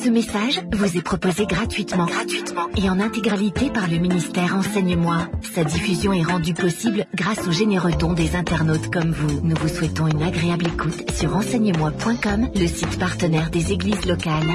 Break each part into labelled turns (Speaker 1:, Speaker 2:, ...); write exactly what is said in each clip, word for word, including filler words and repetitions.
Speaker 1: Ce message vous est proposé gratuitement, gratuitement et en intégralité par le ministère Enseigne-moi. Sa diffusion est rendue possible grâce aux généreux dons des internautes comme vous. Nous vous souhaitons une agréable écoute sur enseigne moi point com, le site partenaire des églises locales.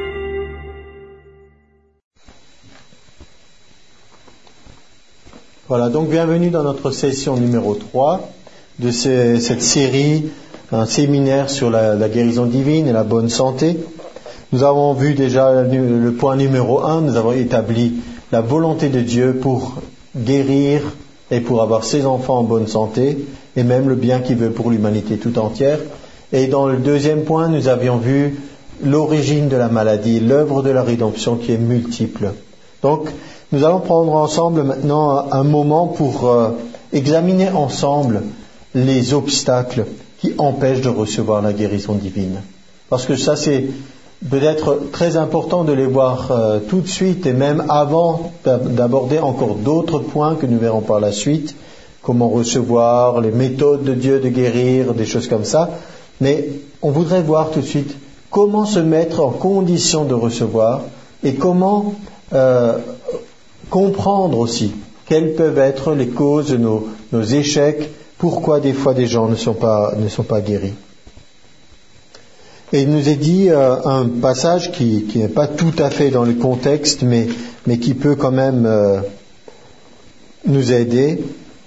Speaker 2: Voilà, donc bienvenue dans notre session numéro trois de ces, cette série, un séminaire sur la, la guérison divine et la bonne santé. Nous avons vu déjà le point numéro un, nous avons établi la volonté de Dieu pour guérir et pour avoir ses enfants en bonne santé, et même le bien qu'il veut pour l'humanité tout entière. Et dans le deuxième point, nous avions vu l'origine de la maladie, l'œuvre de la rédemption qui est multiple. Donc, nous allons prendre ensemble maintenant un moment pour euh, examiner ensemble les obstacles qui empêchent de recevoir la guérison divine. Parce que ça, c'est peut-être très important de les voir euh, tout de suite, et même avant d'aborder encore d'autres points que nous verrons par la suite, comment recevoir, les méthodes de Dieu de guérir, des choses comme ça. Mais on voudrait voir tout de suite comment se mettre en condition de recevoir et comment euh, comprendre aussi quelles peuvent être les causes de nos, nos échecs, pourquoi des fois des gens ne sont pas, ne sont pas guéris. Et il nous est dit euh, un passage qui, qui n'est pas tout à fait dans le contexte, mais, mais qui peut quand même euh, nous aider.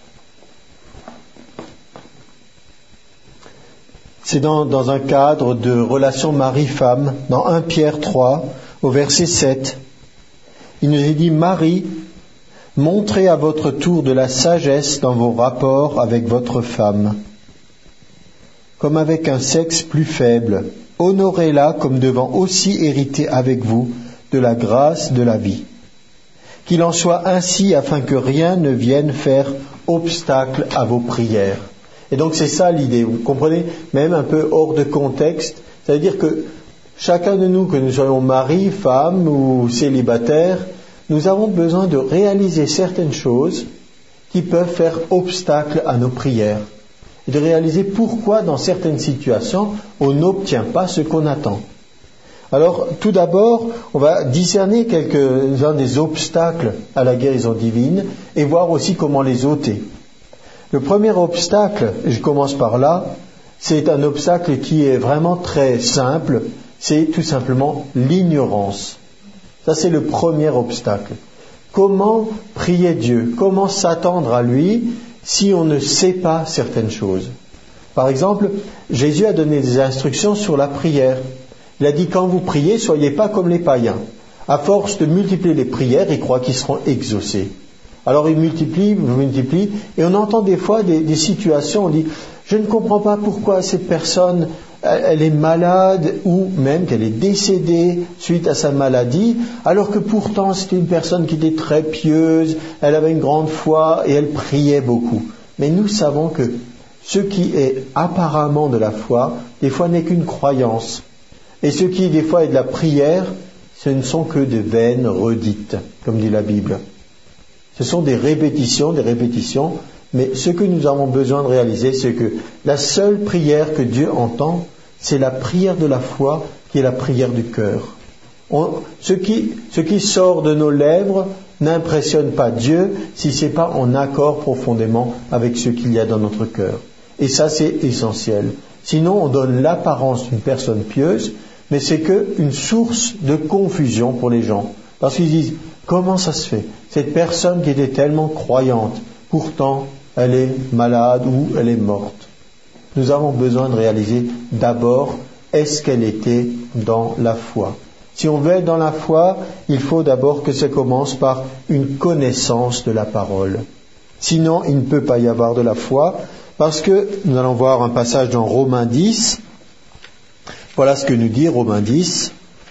Speaker 2: C'est dans, dans un cadre de relation mari-femme, dans premier Pierre trois, au verset sept. Il nous est dit, Marie, montrez à votre tour de la sagesse dans vos rapports avec votre femme, comme avec un sexe plus faible. Honorez-la comme devant aussi hériter avec vous de la grâce de la vie. Qu'il en soit ainsi afin que rien ne vienne faire obstacle à vos prières. Et donc c'est ça l'idée, vous comprenez, même un peu hors de contexte. Ça veut dire que chacun de nous, que nous soyons mari, femme ou célibataire, nous avons besoin de réaliser certaines choses qui peuvent faire obstacle à nos prières. Et de réaliser pourquoi, dans certaines situations, on n'obtient pas ce qu'on attend. Alors, tout d'abord, on va discerner quelques-uns des obstacles à la guérison divine et voir aussi comment les ôter. Le premier obstacle, et je commence par là, c'est un obstacle qui est vraiment très simple, c'est tout simplement l'ignorance. Ça, c'est le premier obstacle. Comment prier Dieu? Comment s'attendre à lui si on ne sait pas certaines choses? Par exemple, Jésus a donné des instructions sur la prière. Il a dit, quand vous priez, soyez pas comme les païens. À force de multiplier les prières, ils croient qu'ils seront exaucés. Alors ils multiplient, multiplient, et on entend des fois des, des situations, on dit, je ne comprends pas pourquoi cette personne, elle, elle est malade, ou même qu'elle est décédée suite à sa maladie, alors que pourtant c'était une personne qui était très pieuse, elle avait une grande foi, et elle priait beaucoup. Mais nous savons que ce qui est apparemment de la foi, des fois n'est qu'une croyance. Et ce qui des fois est de la prière, ce ne sont que des vaines redites, comme dit la Bible. Ce sont des répétitions, des répétitions, mais ce que nous avons besoin de réaliser, c'est que la seule prière que Dieu entend, c'est la prière de la foi, qui est la prière du cœur. On, ce, qui, ce qui sort de nos lèvres n'impressionne pas Dieu si ce n'est pas en accord profondément avec ce qu'il y a dans notre cœur. Et ça, c'est essentiel. Sinon, on donne l'apparence d'une personne pieuse, mais c'est qu'une source de confusion pour les gens. Parce qu'ils disent, comment ça se fait? Cette personne qui était tellement croyante, pourtant elle est malade ou elle est morte. Nous avons besoin de réaliser d'abord, est-ce qu'elle était dans la foi? Si on veut être dans la foi, il faut d'abord que ça commence par une connaissance de la parole. Sinon, il ne peut pas y avoir de la foi, parce que nous allons voir un passage dans Romains dix. Voilà ce que nous dit Romains dix.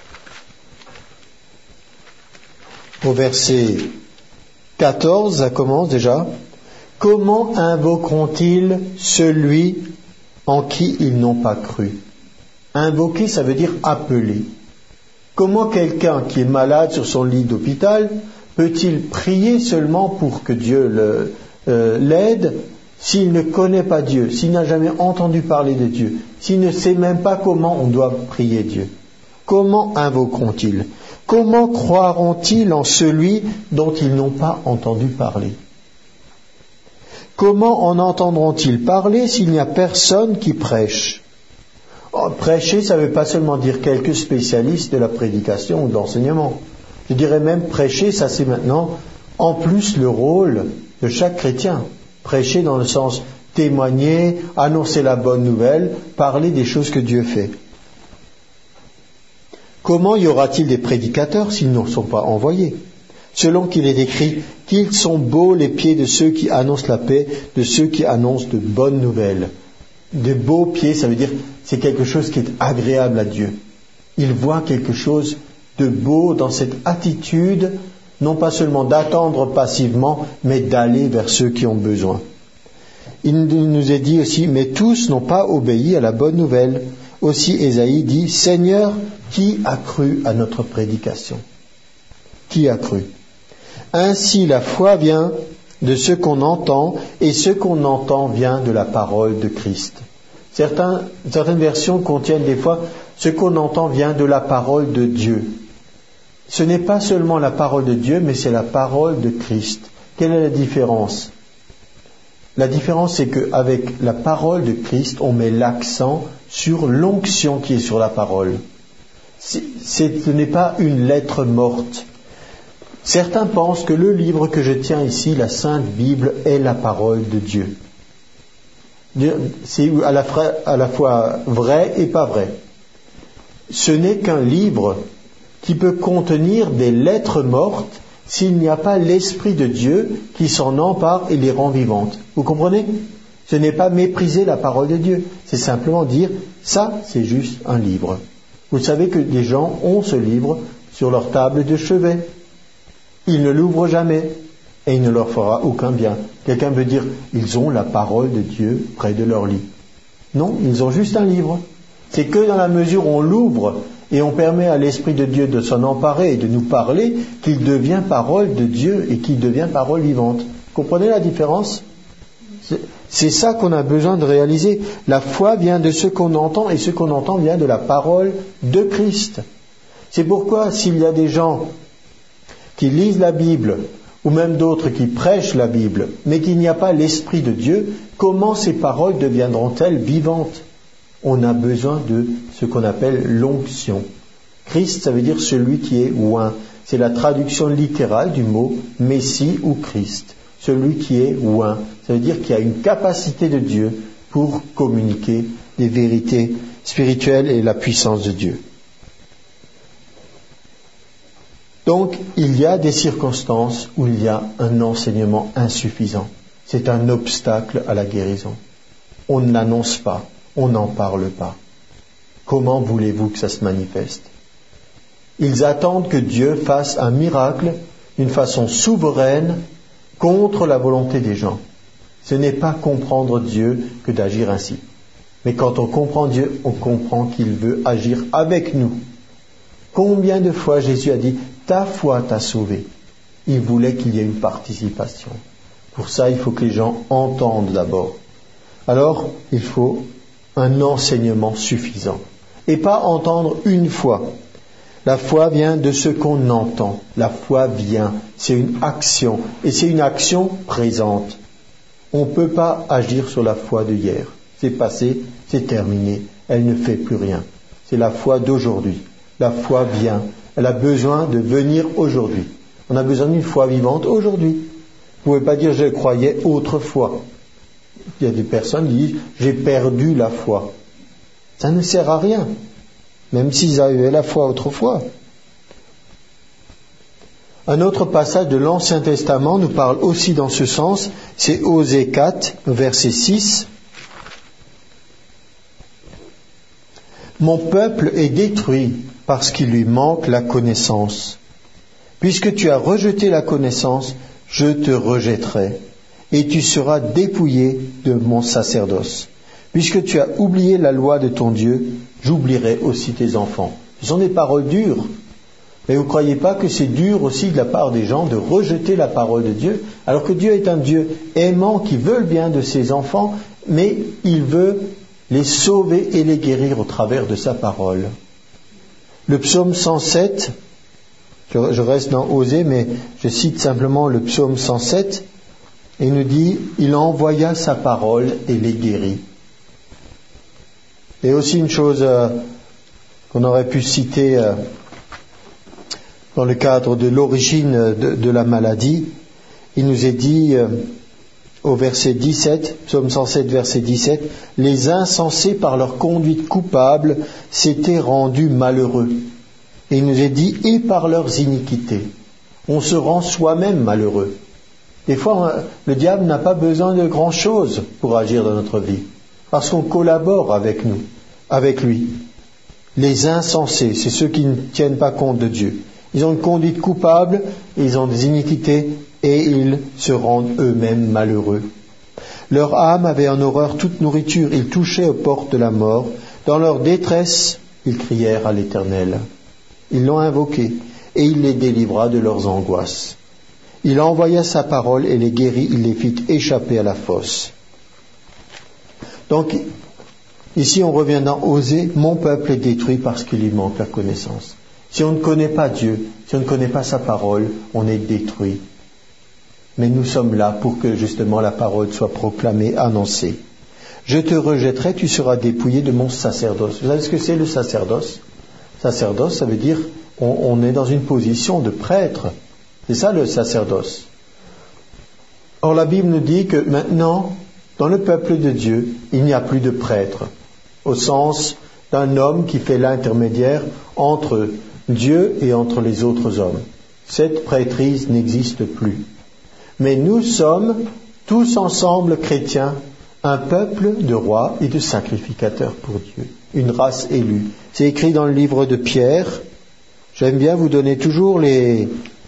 Speaker 2: Au verset quatorze, ça commence déjà. Comment invoqueront-ils celui en qui ils n'ont pas cru? Invoquer, ça veut dire appeler. Comment quelqu'un qui est malade sur son lit d'hôpital peut-il prier seulement pour que Dieu le, euh, l'aide s'il ne connaît pas Dieu, s'il n'a jamais entendu parler de Dieu, s'il ne sait même pas comment on doit prier Dieu? comment invoqueront-ils? Comment croiront-ils en celui dont ils n'ont pas entendu parler? Comment en entendront-ils parler s'il n'y a personne qui prêche? Oh, prêcher, ça ne veut pas seulement dire quelques spécialistes de la prédication ou de l'enseignement. Je dirais même prêcher, ça c'est maintenant en plus le rôle de chaque chrétien. Prêcher dans le sens témoigner, annoncer la bonne nouvelle, parler des choses que Dieu fait. Comment y aura-t-il des prédicateurs s'ils ne sont pas envoyés? Selon qu'il est écrit qu'ils sont beaux les pieds de ceux qui annoncent la paix, de ceux qui annoncent de bonnes nouvelles. De beaux pieds, ça veut dire c'est quelque chose qui est agréable à Dieu. Il voit quelque chose de beau dans cette attitude, non pas seulement d'attendre passivement, mais d'aller vers ceux qui ont besoin. Il nous est dit aussi, mais tous n'ont pas obéi à la bonne nouvelle. Aussi Ésaïe dit, Seigneur, qui a cru à notre prédication? Qui a cru? Ainsi la foi vient de ce qu'on entend, et ce qu'on entend vient de la parole de Christ. Certains, certaines versions contiennent des fois, ce qu'on entend vient de la parole de Dieu. Ce n'est pas seulement la parole de Dieu, mais c'est la parole de Christ. Quelle est la différence? La différence, c'est qu'avec la parole de Christ, on met l'accent sur l'onction qui est sur la parole. C'est, c'est, ce n'est pas une lettre morte. Certains pensent que le livre que je tiens ici, la Sainte Bible, est la parole de Dieu. C'est à la, à la fois vrai et pas vrai. Ce n'est qu'un livre qui peut contenir des lettres mortes s'il n'y a pas l'Esprit de Dieu qui s'en empare et les rend vivantes. Vous comprenez? Ce n'est pas mépriser la parole de Dieu, c'est simplement dire, ça c'est juste un livre. Vous savez que des gens ont ce livre sur leur table de chevet. Ils ne l'ouvrent jamais et il ne leur fera aucun bien. Quelqu'un veut dire, ils ont la parole de Dieu près de leur lit. Non, ils ont juste un livre. C'est que dans la mesure où on l'ouvre et on permet à l'Esprit de Dieu de s'en emparer et de nous parler, qu'il devient parole de Dieu et qu'il devient parole vivante. Comprenez la différence? C'est, c'est ça qu'on a besoin de réaliser. La foi vient de ce qu'on entend et ce qu'on entend vient de la parole de Christ. C'est pourquoi s'il y a des gens qui lisent la Bible, ou même d'autres qui prêchent la Bible, mais qu'il n'y a pas l'Esprit de Dieu, comment ces paroles deviendront-elles vivantes? On a besoin de ce qu'on appelle l'onction. Christ, ça veut dire celui qui est oint. C'est la traduction littérale du mot Messie ou Christ. Celui qui est oint. Ça veut dire qu'il y a une capacité de Dieu pour communiquer les vérités spirituelles et la puissance de Dieu. Donc, il y a des circonstances où il y a un enseignement insuffisant. C'est un obstacle à la guérison. On ne l'annonce pas, on n'en parle pas. Comment voulez-vous que ça se manifeste? Ils attendent que Dieu fasse un miracle d'une façon souveraine contre la volonté des gens. Ce n'est pas comprendre Dieu que d'agir ainsi. Mais quand on comprend Dieu, on comprend qu'il veut agir avec nous. Combien de fois Jésus a dit « ta foi t'a sauvé ». Il voulait qu'il y ait une participation. Pour ça, il faut que les gens entendent d'abord. Alors, il faut un enseignement suffisant. Et pas entendre une fois. La foi vient de ce qu'on entend. La foi vient. C'est une action. Et c'est une action présente. On ne peut pas agir sur la foi de hier. C'est passé, c'est terminé. Elle ne fait plus rien. C'est la foi d'aujourd'hui. La foi vient. Elle a besoin de venir aujourd'hui. On a besoin d'une foi vivante aujourd'hui. Vous ne pouvez pas dire « je croyais autrefois ». Il y a des personnes qui disent « j'ai perdu la foi ». Ça ne sert à rien, même s'ils avaient la foi autrefois. Un autre passage de l'Ancien Testament nous parle aussi dans ce sens, c'est Osée quatre, verset six. « Mon peuple est détruit parce qu'il lui manque la connaissance. Puisque tu as rejeté la connaissance, je te rejetterai, et tu seras dépouillé de mon sacerdoce. Puisque tu as oublié la loi de ton Dieu, j'oublierai aussi tes enfants. » Ce sont des paroles dures. Mais vous ne croyez pas que c'est dur aussi de la part des gens de rejeter la parole de Dieu, alors que Dieu est un Dieu aimant qui veut le bien de ses enfants, mais il veut les sauver et les guérir au travers de sa parole. Le psaume cent sept, je, je reste dans Osée, mais je cite simplement le psaume cent sept, et il nous dit, il envoya sa parole et les guérit. Et aussi une chose euh, qu'on aurait pu citer euh, dans le cadre de l'origine de, de la maladie, il nous est dit euh, au verset dix-sept, psaume cent sept, verset dix-sept, « Les insensés par leur conduite coupable s'étaient rendus malheureux. » Et il nous est dit « Et par leurs iniquités. » On se rend soi-même malheureux. Des fois, le diable n'a pas besoin de grand-chose pour agir dans notre vie, parce qu'on collabore avec nous, avec lui. Les insensés, c'est ceux qui ne tiennent pas compte de Dieu. Ils ont une conduite coupable, ils ont des iniquités, et ils se rendent eux-mêmes malheureux. Leur âme avait en horreur toute nourriture, ils touchaient aux portes de la mort. Dans leur détresse, ils crièrent à l'Éternel. Ils l'ont invoqué, et il les délivra de leurs angoisses. Il envoya sa parole et les guérit, il les fit échapper à la fosse. Donc, ici on revient dans Osée, mon peuple est détruit parce qu'il lui manque la connaissance. Si on ne connaît pas Dieu, si on ne connaît pas sa parole, on est détruit. Mais nous sommes là pour que justement la parole soit proclamée, annoncée. Je te rejetterai, tu seras dépouillé de mon sacerdoce. Vous savez ce que c'est le sacerdoce? Sacerdoce, ça veut dire on, on est dans une position de prêtre. C'est ça le sacerdoce. Or la Bible nous dit que maintenant, dans le peuple de Dieu, il n'y a plus de prêtre, au sens d'un homme qui fait l'intermédiaire entre Dieu et entre les autres hommes. Cette prêtrise n'existe plus. Mais nous sommes tous ensemble chrétiens, un peuple de rois et de sacrificateurs pour Dieu, une race élue. C'est écrit dans le livre de Pierre. J'aime bien vous donner toujours les,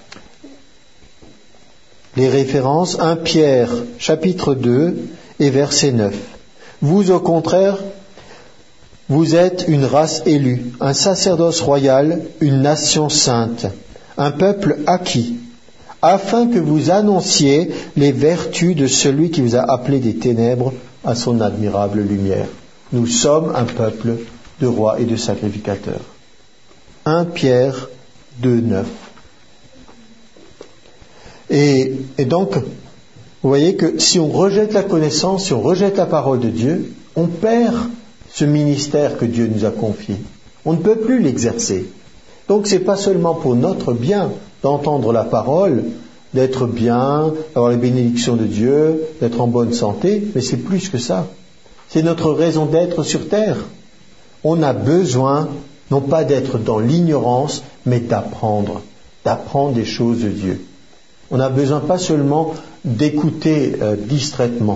Speaker 2: les références. premier Pierre, chapitre deux et verset neuf. Vous, au contraire, vous êtes une race élue, un sacerdoce royal, une nation sainte, un peuple acquis, afin que vous annonciez les vertus de celui qui vous a appelé des ténèbres à son admirable lumière. Nous sommes un peuple de rois et de sacrificateurs. premier Pierre deux, neuf. Et, et donc, vous voyez que si on rejette la connaissance, si on rejette la parole de Dieu, on perd ce ministère que Dieu nous a confié. On ne peut plus l'exercer. Donc c'est pas seulement pour notre bien d'entendre la parole, d'être bien, d'avoir les bénédictions de Dieu, d'être en bonne santé, mais c'est plus que ça. C'est notre raison d'être sur terre. On a besoin, non pas d'être dans l'ignorance, mais d'apprendre, d'apprendre des choses de Dieu. On a besoin pas seulement d'écouter euh, distraitement.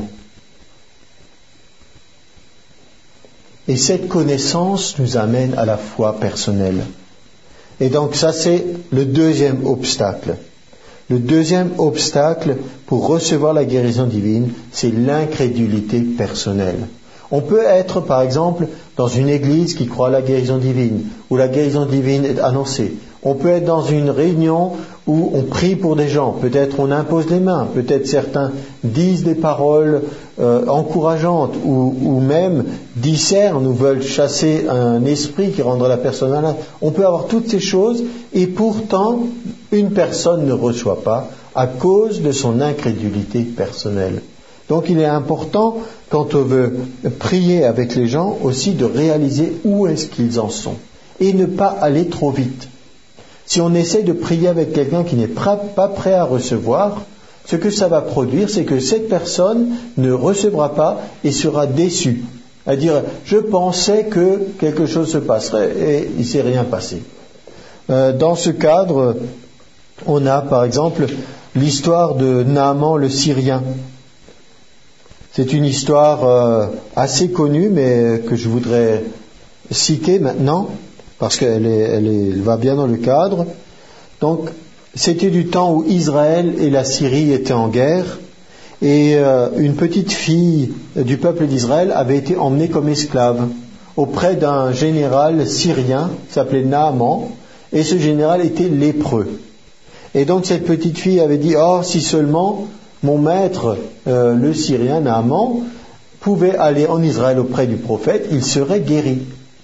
Speaker 2: Et cette connaissance nous amène à la foi personnelle. Et donc ça c'est le deuxième obstacle. Le deuxième obstacle pour recevoir la guérison divine, c'est l'incrédulité personnelle. On peut être par exemple dans une église qui croit à la guérison divine, où la guérison divine est annoncée. On peut être dans une réunion où on prie pour des gens, peut-être on impose les mains, peut-être certains disent des paroles euh, encourageantes ou, ou même discernent ou veulent chasser un esprit qui rendrait la personne malade. On peut avoir toutes ces choses et pourtant une personne ne reçoit pas à cause de son incrédulité personnelle. Donc il est important, quand on veut prier avec les gens, aussi de réaliser où est-ce qu'ils en sont et ne pas aller trop vite. Si on essaie de prier avec quelqu'un qui n'est pas prêt à recevoir, ce que ça va produire, c'est que cette personne ne recevra pas et sera déçue. À dire, je pensais que quelque chose se passerait et il ne s'est rien passé. Euh, dans ce cadre, on a par exemple l'histoire de Naaman le Syrien. C'est une histoire euh, assez connue, mais que je voudrais citer maintenant, parce qu'elle est, elle est, elle va bien dans le cadre. Donc, c'était du temps où Israël et la Syrie étaient en guerre, et euh, une petite fille du peuple d'Israël avait été emmenée comme esclave auprès d'un général syrien qui s'appelait Naaman, et ce général était lépreux. Et donc cette petite fille avait dit, oh, si seulement mon maître, euh, le Syrien Naaman, pouvait aller en Israël auprès du prophète, il serait guéri.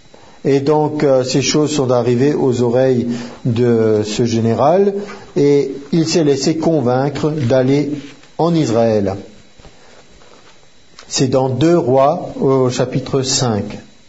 Speaker 2: Et donc euh, ces choses sont arrivées aux oreilles de ce général et il s'est laissé convaincre d'aller en Israël. C'est dans deux Rois au chapitre cinq.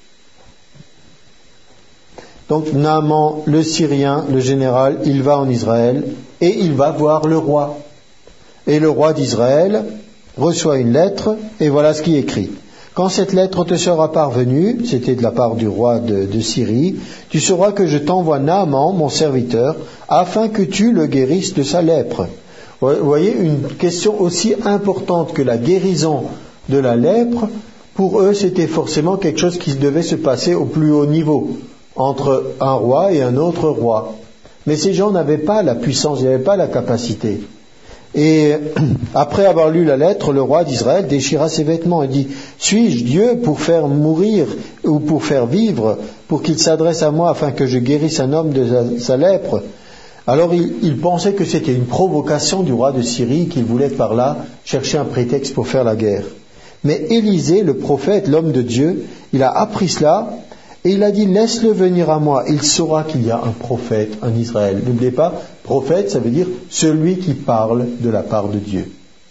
Speaker 2: Donc Naaman, le Syrien, le général, il va en Israël et il va voir le roi. Et le roi d'Israël reçoit une lettre et voilà ce qui est écrit. Quand cette lettre te sera parvenue, c'était de la part du roi de, de Syrie, tu sauras que je t'envoie Naaman, mon serviteur, afin que tu le guérisses de sa lèpre. Vous voyez, une question aussi importante que la guérison de la lèpre, pour eux c'était forcément quelque chose qui devait se passer au plus haut niveau, entre un roi et un autre roi. Mais ces gens n'avaient pas la puissance, ils n'avaient pas la capacité. Et après avoir lu la lettre, le roi d'Israël déchira ses vêtements et dit « Suis-je Dieu pour faire mourir ou pour faire vivre, pour qu'il s'adresse à moi afin que je guérisse un homme de sa, sa lèpre ?» Alors il, il pensait que c'était une provocation du roi de Syrie, qu'il voulait par là chercher un prétexte pour faire la guerre. Mais Élisée, le prophète, l'homme de Dieu, il a appris cela et il a dit « Laisse-le venir à moi, il saura qu'il y a un prophète en Israël. » N'oubliez pas, prophète, ça veut dire celui qui parle de la part de Dieu.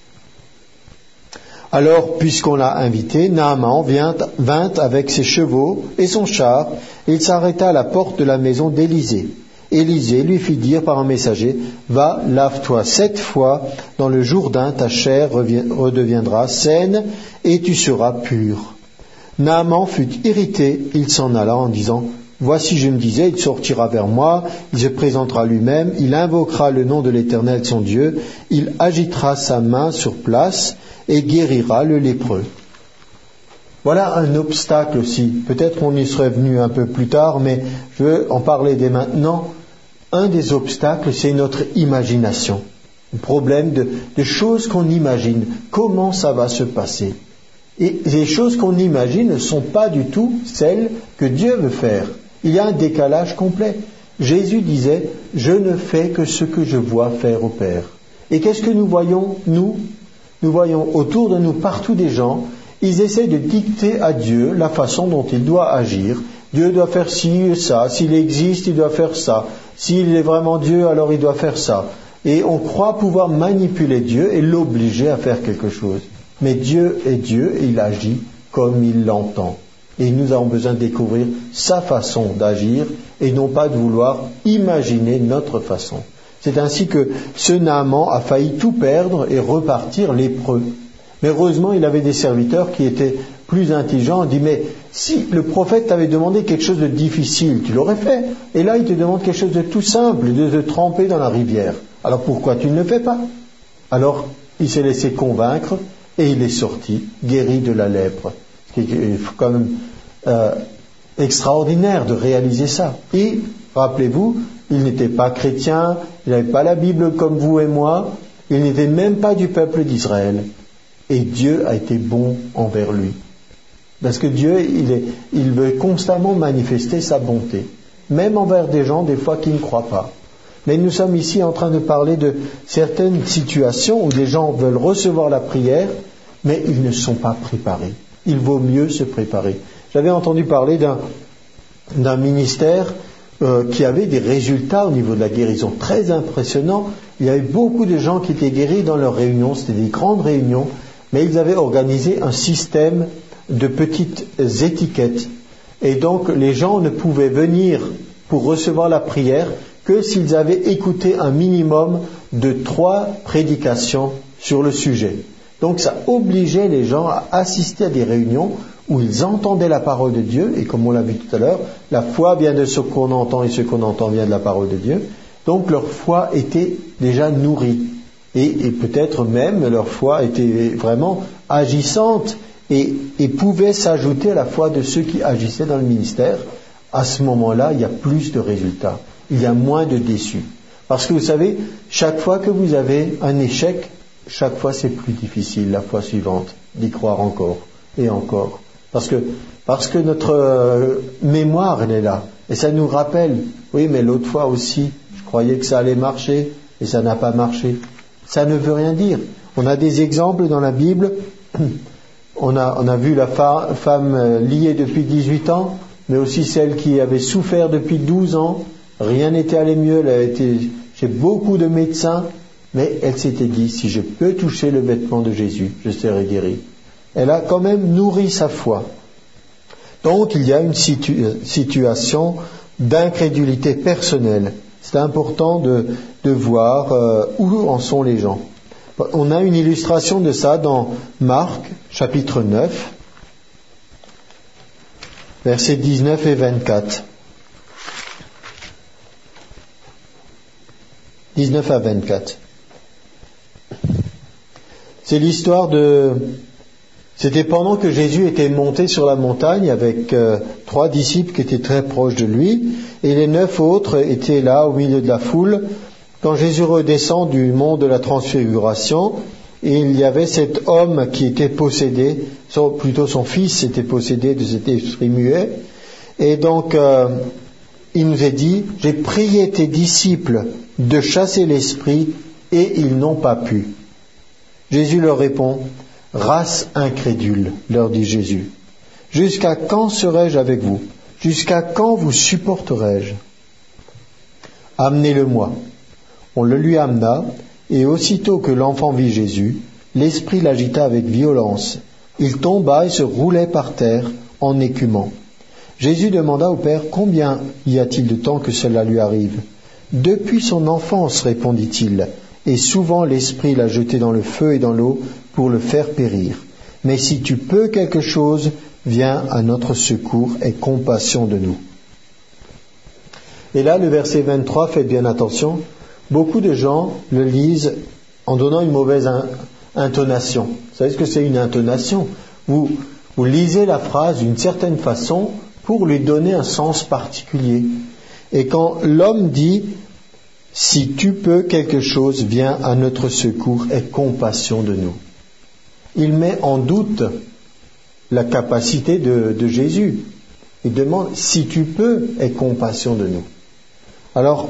Speaker 2: Alors, puisqu'on l'a invité, Naaman vient, vint avec ses chevaux et son char, et il s'arrêta à la porte de la maison d'Élisée. Élisée lui fit dire par un messager, « Va, lave-toi sept fois dans le Jourdain, ta chair revient, redeviendra saine, et tu seras pur. » Naaman fut irrité, il s'en alla en disant, « Voici, je me disais, il sortira vers moi, il se présentera lui-même, il invoquera le nom de l'Éternel son Dieu, il agitera sa main sur place et guérira le lépreux. » Voilà un obstacle aussi. Peut-être qu'on y serait venu un peu plus tard, mais je veux en parler dès maintenant. Un des obstacles, c'est notre imagination. Le problème de, de choses qu'on imagine. Comment ça va se passer ? Et les choses qu'on imagine ne sont pas du tout celles que Dieu veut faire. Il y a un décalage complet. Jésus disait, « Je ne fais que ce que je vois faire au Père. » Et qu'est-ce que nous voyons, nous ? Nous voyons autour de nous partout des gens, ils essaient de dicter à Dieu la façon dont il doit agir. Dieu doit faire ci et ça. S'il existe, il doit faire ça. S'il est vraiment Dieu, alors il doit faire ça. Et on croit pouvoir manipuler Dieu et l'obliger à faire quelque chose. Mais Dieu est Dieu et il agit comme il l'entend. Et nous avons besoin de découvrir sa façon d'agir et non pas de vouloir imaginer notre façon. C'est ainsi que ce Naaman a failli tout perdre et repartir lépreux. Mais heureusement, il avait des serviteurs qui étaient plus intelligents. Il dit, mais si le prophète t'avait demandé quelque chose de difficile, tu l'aurais fait. Et là, il te demande quelque chose de tout simple, de te tremper dans la rivière. Alors pourquoi tu ne le fais pas ? Alors, il s'est laissé convaincre et il est sorti, guéri de la lèpre. C'est quand même euh, extraordinaire de réaliser ça. Et, rappelez-vous, il n'était pas chrétien, il n'avait pas la Bible comme vous et moi, il n'était même pas du peuple d'Israël. Et Dieu a été bon envers lui. Parce que Dieu, il, est, il veut constamment manifester sa bonté, même envers des gens, des fois, qui ne croient pas. Mais nous sommes ici en train de parler de certaines situations où des gens veulent recevoir la prière, mais ils ne sont pas préparés. Il vaut mieux se préparer. J'avais entendu parler d'un, d'un ministère euh, qui avait des résultats au niveau de la guérison très impressionnants. Il y avait beaucoup de gens qui étaient guéris dans leurs réunions, c'était des grandes réunions, mais ils avaient organisé un système de petites étiquettes. Et donc les gens ne pouvaient venir pour recevoir la prière que s'ils avaient écouté un minimum de trois prédications sur le sujet. Donc ça obligeait les gens à assister à des réunions où ils entendaient la parole de Dieu, et comme on l'a vu tout à l'heure, la foi vient de ce qu'on entend et ce qu'on entend vient de la parole de Dieu. Donc leur foi était déjà nourrie, et, et peut-être même leur foi était vraiment agissante et, et pouvait s'ajouter à la foi de ceux qui agissaient dans le ministère. À ce moment-là, il y a plus de résultats, il y a moins de déçus. Parce que vous savez, chaque fois que vous avez un échec, chaque fois c'est plus difficile la fois suivante d'y croire encore et encore. Parce que, parce que notre euh, mémoire, elle est là. Et ça nous rappelle, oui, mais l'autre fois aussi, je croyais que ça allait marcher et ça n'a pas marché. Ça ne veut rien dire. On a des exemples dans la Bible. On a, on a vu la fa- femme liée depuis dix-huit ans mais aussi celle qui avait souffert depuis douze ans. Rien n'était allé mieux, elle a été chez beaucoup de médecins, mais elle s'était dit, si je peux toucher le vêtement de Jésus, je serai guérie. Elle a quand même nourri sa foi. Donc il y a une situ- situation d'incrédulité personnelle. C'est important de, de voir euh, où en sont les gens. On a une illustration de ça dans Marc, chapitre neuf, versets dix-neuf et vingt-quatre. dix-neuf à vingt-quatre. C'est l'histoire de... C'était pendant que Jésus était monté sur la montagne avec euh, trois disciples qui étaient très proches de lui, et les neuf autres étaient là au milieu de la foule. Quand Jésus redescend du mont de la transfiguration, et il y avait cet homme qui était possédé, son, plutôt son fils était possédé de cet esprit muet, et donc euh, il nous est dit, j'ai prié tes disciples de chasser l'esprit, et ils n'ont pas pu. Jésus leur répond, race incrédule, leur dit Jésus, jusqu'à quand serai-je avec vous? Jusqu'à quand vous supporterai-je? Amenez-le-moi. On le lui amena, et aussitôt que l'enfant vit Jésus, l'esprit l'agita avec violence. Il tomba et se roulait par terre en écumant. Jésus demanda au Père, combien y a-t-il de temps que cela lui arrive? Depuis son enfance, répondit-il, et souvent l'esprit l'a jeté dans le feu et dans l'eau pour le faire périr. Mais si tu peux quelque chose, viens à notre secours et compassion de nous. Et là, le verset vingt-trois, faites bien attention, beaucoup de gens le lisent en donnant une mauvaise in- intonation. Vous savez ce que c'est une intonation? Vous, vous lisez la phrase d'une certaine façon pour lui donner un sens particulier. Et quand l'homme dit « Si tu peux quelque chose, viens à notre secours et compassion de nous », il met en doute la capacité de, de Jésus. Il demande « Si tu peux, aie compassion de nous ». Alors,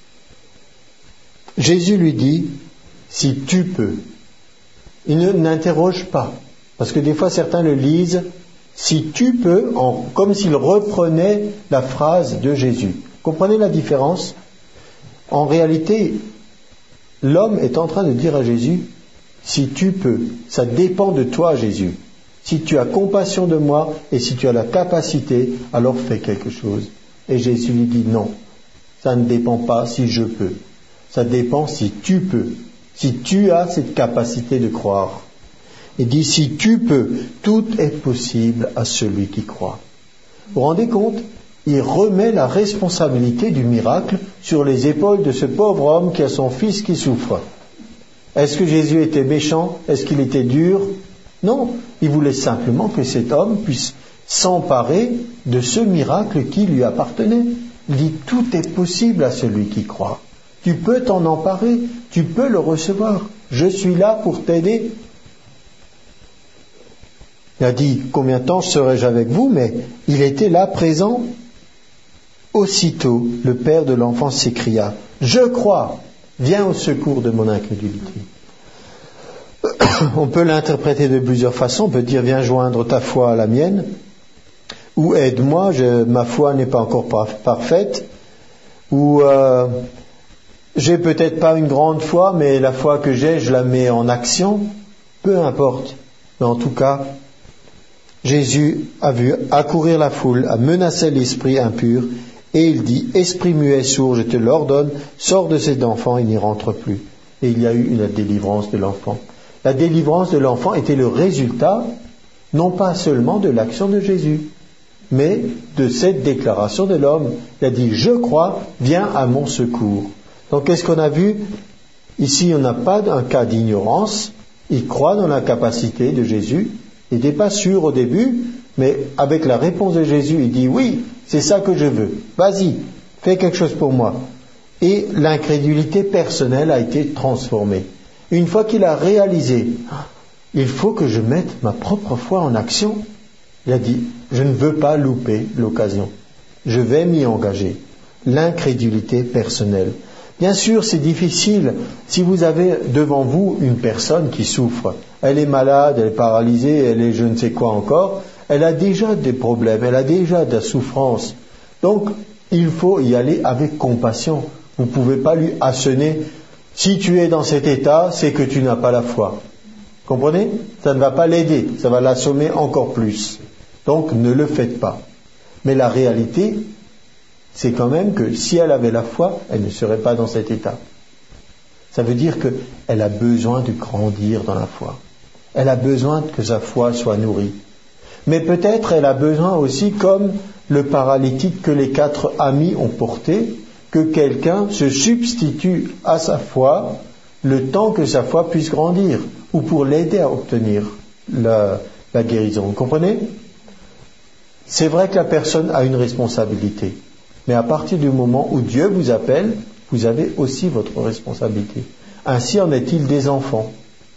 Speaker 2: Jésus lui dit « Si tu peux ». Il ne, n'interroge pas. Parce que des fois, certains le lisent « Si tu peux », en, comme s'il reprenait la phrase de Jésus. Comprenez la différence? En réalité, l'homme est en train de dire à Jésus « Si tu peux », ça dépend de toi, Jésus. Si tu as compassion de moi et si tu as la capacité, alors fais quelque chose. Et Jésus lui dit « Non, ça ne dépend pas si je peux. Ça dépend si tu peux, si tu as cette capacité de croire. » Il dit « Si tu peux, tout est possible à celui qui croit. » Vous vous rendez compte? Il remet la responsabilité du miracle sur les épaules de ce pauvre homme qui a son fils qui souffre. Est-ce que Jésus était méchant? Est-ce qu'il était dur? Non, il voulait simplement que cet homme puisse s'emparer de ce miracle qui lui appartenait. Il dit, tout est possible à celui qui croit. Tu peux t'en emparer, tu peux le recevoir. Je suis là pour t'aider. Il a dit, combien de temps serai-je avec vous? Mais il était là, présent. Aussitôt, le père de l'enfant s'écria, je crois, viens au secours de mon incrédulité. On peut l'interpréter de plusieurs façons. On peut dire, viens joindre ta foi à la mienne, ou aide-moi, je, ma foi n'est pas encore par, parfaite, ou euh, j'ai peut-être pas une grande foi, mais la foi que j'ai, je la mets en action. Peu importe. Mais en tout cas, Jésus a vu accourir la foule, a menacé l'esprit impur, et il dit, esprit muet sourd, je te l'ordonne, sors de cet enfant et n'y rentre plus. Et il y a eu la délivrance de l'enfant. La délivrance de l'enfant était le résultat, non pas seulement de l'action de Jésus, mais de cette déclaration de l'homme. Il a dit, je crois, viens à mon secours. Donc qu'est-ce qu'on a vu? Ici, on n'a pas un cas d'ignorance. Il croit dans la capacité de Jésus. Il n'était pas sûr au début, mais avec la réponse de Jésus, il dit, oui, c'est ça que je veux. Vas-y, fais quelque chose pour moi. Et l'incrédulité personnelle a été transformée. Une fois qu'il a réalisé, il faut que je mette ma propre foi en action, il a dit, je ne veux pas louper l'occasion. Je vais m'y engager. L'incrédulité personnelle. Bien sûr, c'est difficile si vous avez devant vous une personne qui souffre. Elle est malade, elle est paralysée, elle est je ne sais quoi encore. Elle a déjà des problèmes, elle a déjà de la souffrance. Donc, il faut y aller avec compassion. Vous ne pouvez pas lui asséner, si tu es dans cet état, c'est que tu n'as pas la foi. Comprenez? Ça ne va pas l'aider, ça va l'assommer encore plus. Donc, ne le faites pas. Mais la réalité, c'est quand même que si elle avait la foi, elle ne serait pas dans cet état. Ça veut dire qu'elle a besoin de grandir dans la foi. Elle a besoin que sa foi soit nourrie. Mais peut-être elle a besoin aussi, comme le paralytique que les quatre amis ont porté, que quelqu'un se substitue à sa foi le temps que sa foi puisse grandir, ou pour l'aider à obtenir la, la guérison. Vous comprenez? C'est vrai que la personne a une responsabilité, mais à partir du moment où Dieu vous appelle, vous avez aussi votre responsabilité. Ainsi en est-il des enfants.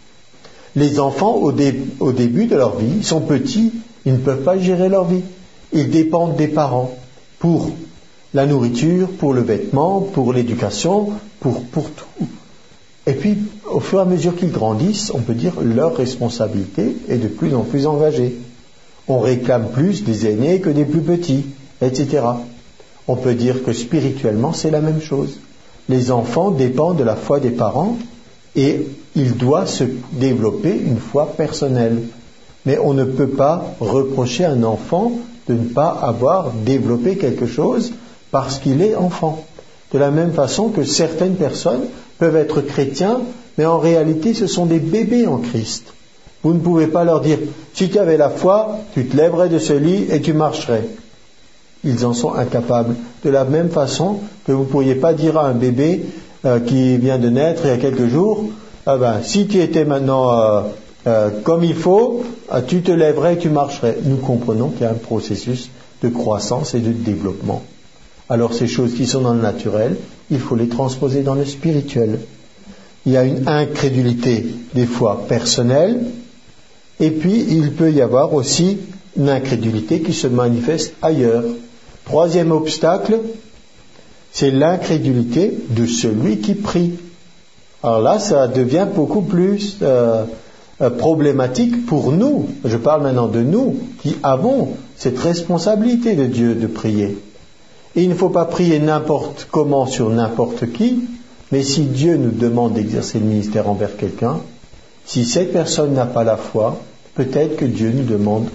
Speaker 2: Les enfants, au, dé, au début de leur vie, ils sont petits, ils ne peuvent pas gérer leur vie. Ils dépendent des parents pour la nourriture, pour le vêtement, pour l'éducation, pour, pour tout. Et puis, au fur et à mesure qu'ils grandissent, on peut dire leur responsabilité est de plus en plus engagée. On réclame plus des aînés que des plus petits, et cetera. On peut dire que spirituellement, c'est la même chose. Les enfants dépendent de la foi des parents et il doit se développer une foi personnelle. Mais on ne peut pas reprocher à un enfant de ne pas avoir développé quelque chose parce qu'il est enfant. De la même façon que certaines personnes peuvent être chrétiens, mais en réalité ce sont des bébés en Christ. Vous ne pouvez pas leur dire, si tu avais la foi, tu te lèverais de ce lit et tu marcherais. Ils en sont incapables. De la même façon que vous ne pourriez pas dire à un bébé euh, qui vient de naître il y a quelques jours, ah ben, si tu étais maintenant euh, euh, comme il faut, euh, tu te lèverais et tu marcherais. Nous comprenons qu'il y a un processus de croissance et de développement. Alors ces choses qui sont dans le naturel, il faut les transposer dans le spirituel. Il y a une incrédulité des fois personnelle, et puis il peut y avoir aussi une incrédulité qui se manifeste ailleurs. Troisième obstacle, c'est l'incrédulité de celui qui prie. Alors là, ça devient beaucoup plus euh, euh, problématique pour nous. Je parle maintenant de nous qui avons cette responsabilité de Dieu de prier. Et il ne faut pas prier n'importe comment sur n'importe qui, mais si Dieu nous demande d'exercer le ministère envers quelqu'un, si cette personne n'a pas la foi, peut-être que Dieu nous demande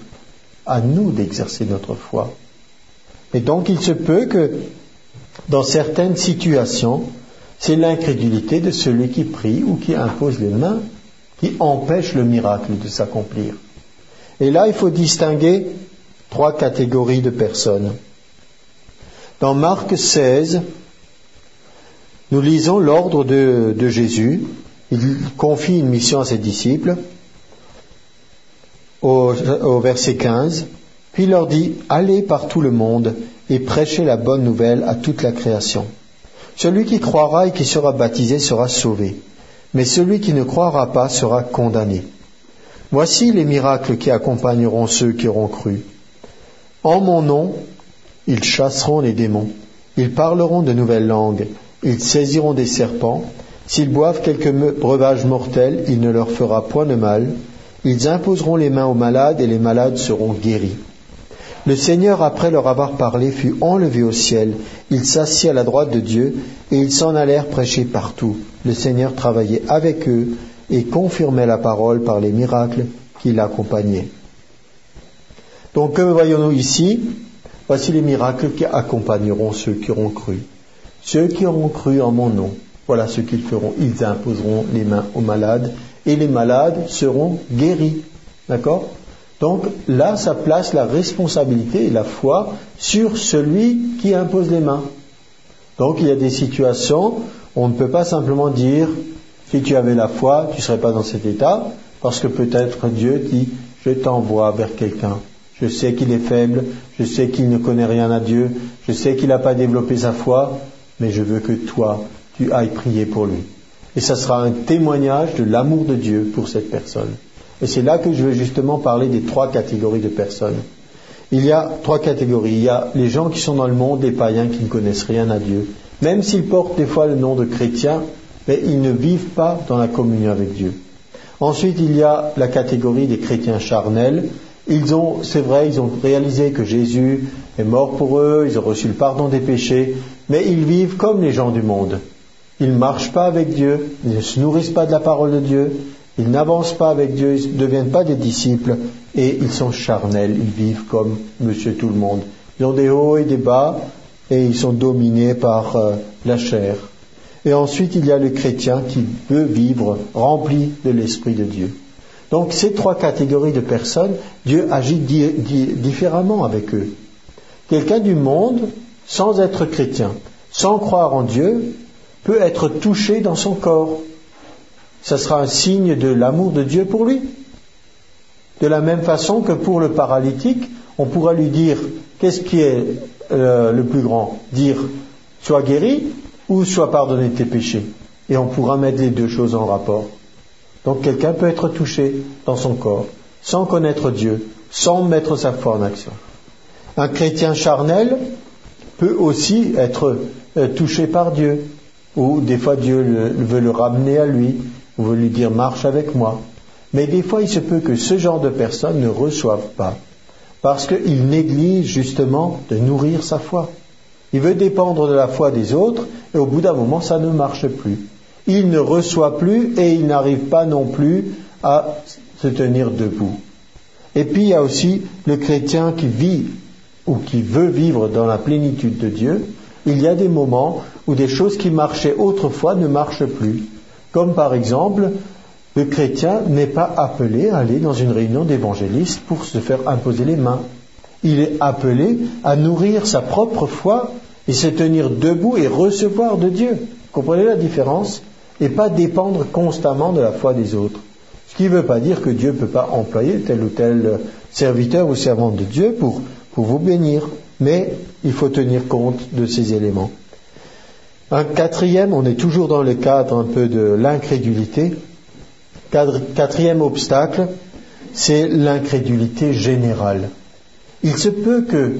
Speaker 2: à nous d'exercer notre foi. Et donc il se peut que dans certaines situations, c'est l'incrédulité de celui qui prie ou qui impose les mains qui empêche le miracle de s'accomplir. Et là, il faut distinguer trois catégories de personnes. Dans Marc seize, nous lisons l'ordre de, de Jésus. Il confie une mission à ses disciples. Au, au verset quinze, puis il leur dit, allez par tout le monde et prêchez la bonne nouvelle à toute la création. Celui qui croira et qui sera baptisé sera sauvé, mais celui qui ne croira pas sera condamné. Voici les miracles qui accompagneront ceux qui auront cru. En mon nom, ils chasseront les démons, ils parleront de nouvelles langues, ils saisiront des serpents, s'ils boivent quelque breuvage mortel, il ne leur fera point de mal. Ils imposeront les mains aux malades et les malades seront guéris. Le Seigneur, après leur avoir parlé, fut enlevé au ciel. Il s'assit à la droite de Dieu et ils s'en allèrent prêcher partout. Le Seigneur travaillait avec eux et confirmait la parole par les miracles qui l'accompagnaient. Donc, que voyons-nous ici? Voici les miracles qui accompagneront ceux qui auront cru. Ceux qui auront cru en mon nom, voilà ce qu'ils feront. Ils imposeront les mains aux malades et les malades seront guéris. D'accord? Donc là, ça place la responsabilité et la foi sur celui qui impose les mains. Donc il y a des situations où on ne peut pas simplement dire si tu avais la foi, tu ne serais pas dans cet état, parce que peut-être Dieu dit je t'envoie vers quelqu'un. Je sais qu'il est faible, je sais qu'il ne connaît rien à Dieu, je sais qu'il n'a pas développé sa foi, mais je veux que toi, tu ailles prier pour lui. Et ça sera un témoignage de l'amour de Dieu pour cette personne. Et c'est là que je veux justement parler des trois catégories de personnes. Il y a trois catégories. Il y a les gens qui sont dans le monde, les païens qui ne connaissent rien à Dieu. Même s'ils portent des fois le nom de chrétiens, mais ils ne vivent pas dans la communion avec Dieu. Ensuite, il y a la catégorie des chrétiens charnels. Ils ont, c'est vrai, ils ont réalisé que Jésus est mort pour eux, ils ont reçu le pardon des péchés, mais ils vivent comme les gens du monde. Ils ne marchent pas avec Dieu, ils ne se nourrissent pas de la parole de Dieu, ils n'avancent pas avec Dieu, ils ne deviennent pas des disciples, et ils sont charnels, ils vivent comme Monsieur Tout-le-Monde. Ils ont des hauts et des bas, et ils sont dominés par euh, la chair. Et ensuite, il y a le chrétien qui veut vivre rempli de l'Esprit de Dieu. Donc, ces trois catégories de personnes, Dieu agit di- di- différemment avec eux. Quelqu'un du monde, sans être chrétien, sans croire en Dieu, peut être touché dans son corps. Ça sera un signe de l'amour de Dieu pour lui. De la même façon que pour le paralytique, on pourra lui dire, qu'est-ce qui est euh, le plus grand? Dire, sois guéri ou sois pardonné de tes péchés. Et on pourra mettre les deux choses en rapport. Donc quelqu'un peut être touché dans son corps, sans connaître Dieu, sans mettre sa foi en action. Un chrétien charnel peut aussi être euh, touché par Dieu, ou des fois Dieu le, veut le ramener à lui, ou veut lui dire marche avec moi. Mais des fois il se peut que ce genre de personnes ne reçoivent pas, parce qu'il néglige justement de nourrir sa foi. Il veut dépendre de la foi des autres, et au bout d'un moment ça ne marche plus. Il ne reçoit plus et il n'arrive pas non plus à se tenir debout. Et puis il y a aussi le chrétien qui vit ou qui veut vivre dans la plénitude de Dieu. Il y a des moments où des choses qui marchaient autrefois ne marchent plus. Comme par exemple, le chrétien n'est pas appelé à aller dans une réunion d'évangélistes pour se faire imposer les mains. Il est appelé à nourrir sa propre foi et se tenir debout et recevoir de Dieu. Vous comprenez la différence? Et pas dépendre constamment de la foi des autres. Ce qui ne veut pas dire que Dieu ne peut pas employer tel ou tel serviteur ou servante de Dieu pour, pour vous bénir. Mais il faut tenir compte de ces éléments. Un quatrième, on est toujours dans le cadre un peu de l'incrédulité. Quatrième obstacle, c'est l'incrédulité générale. Il se peut que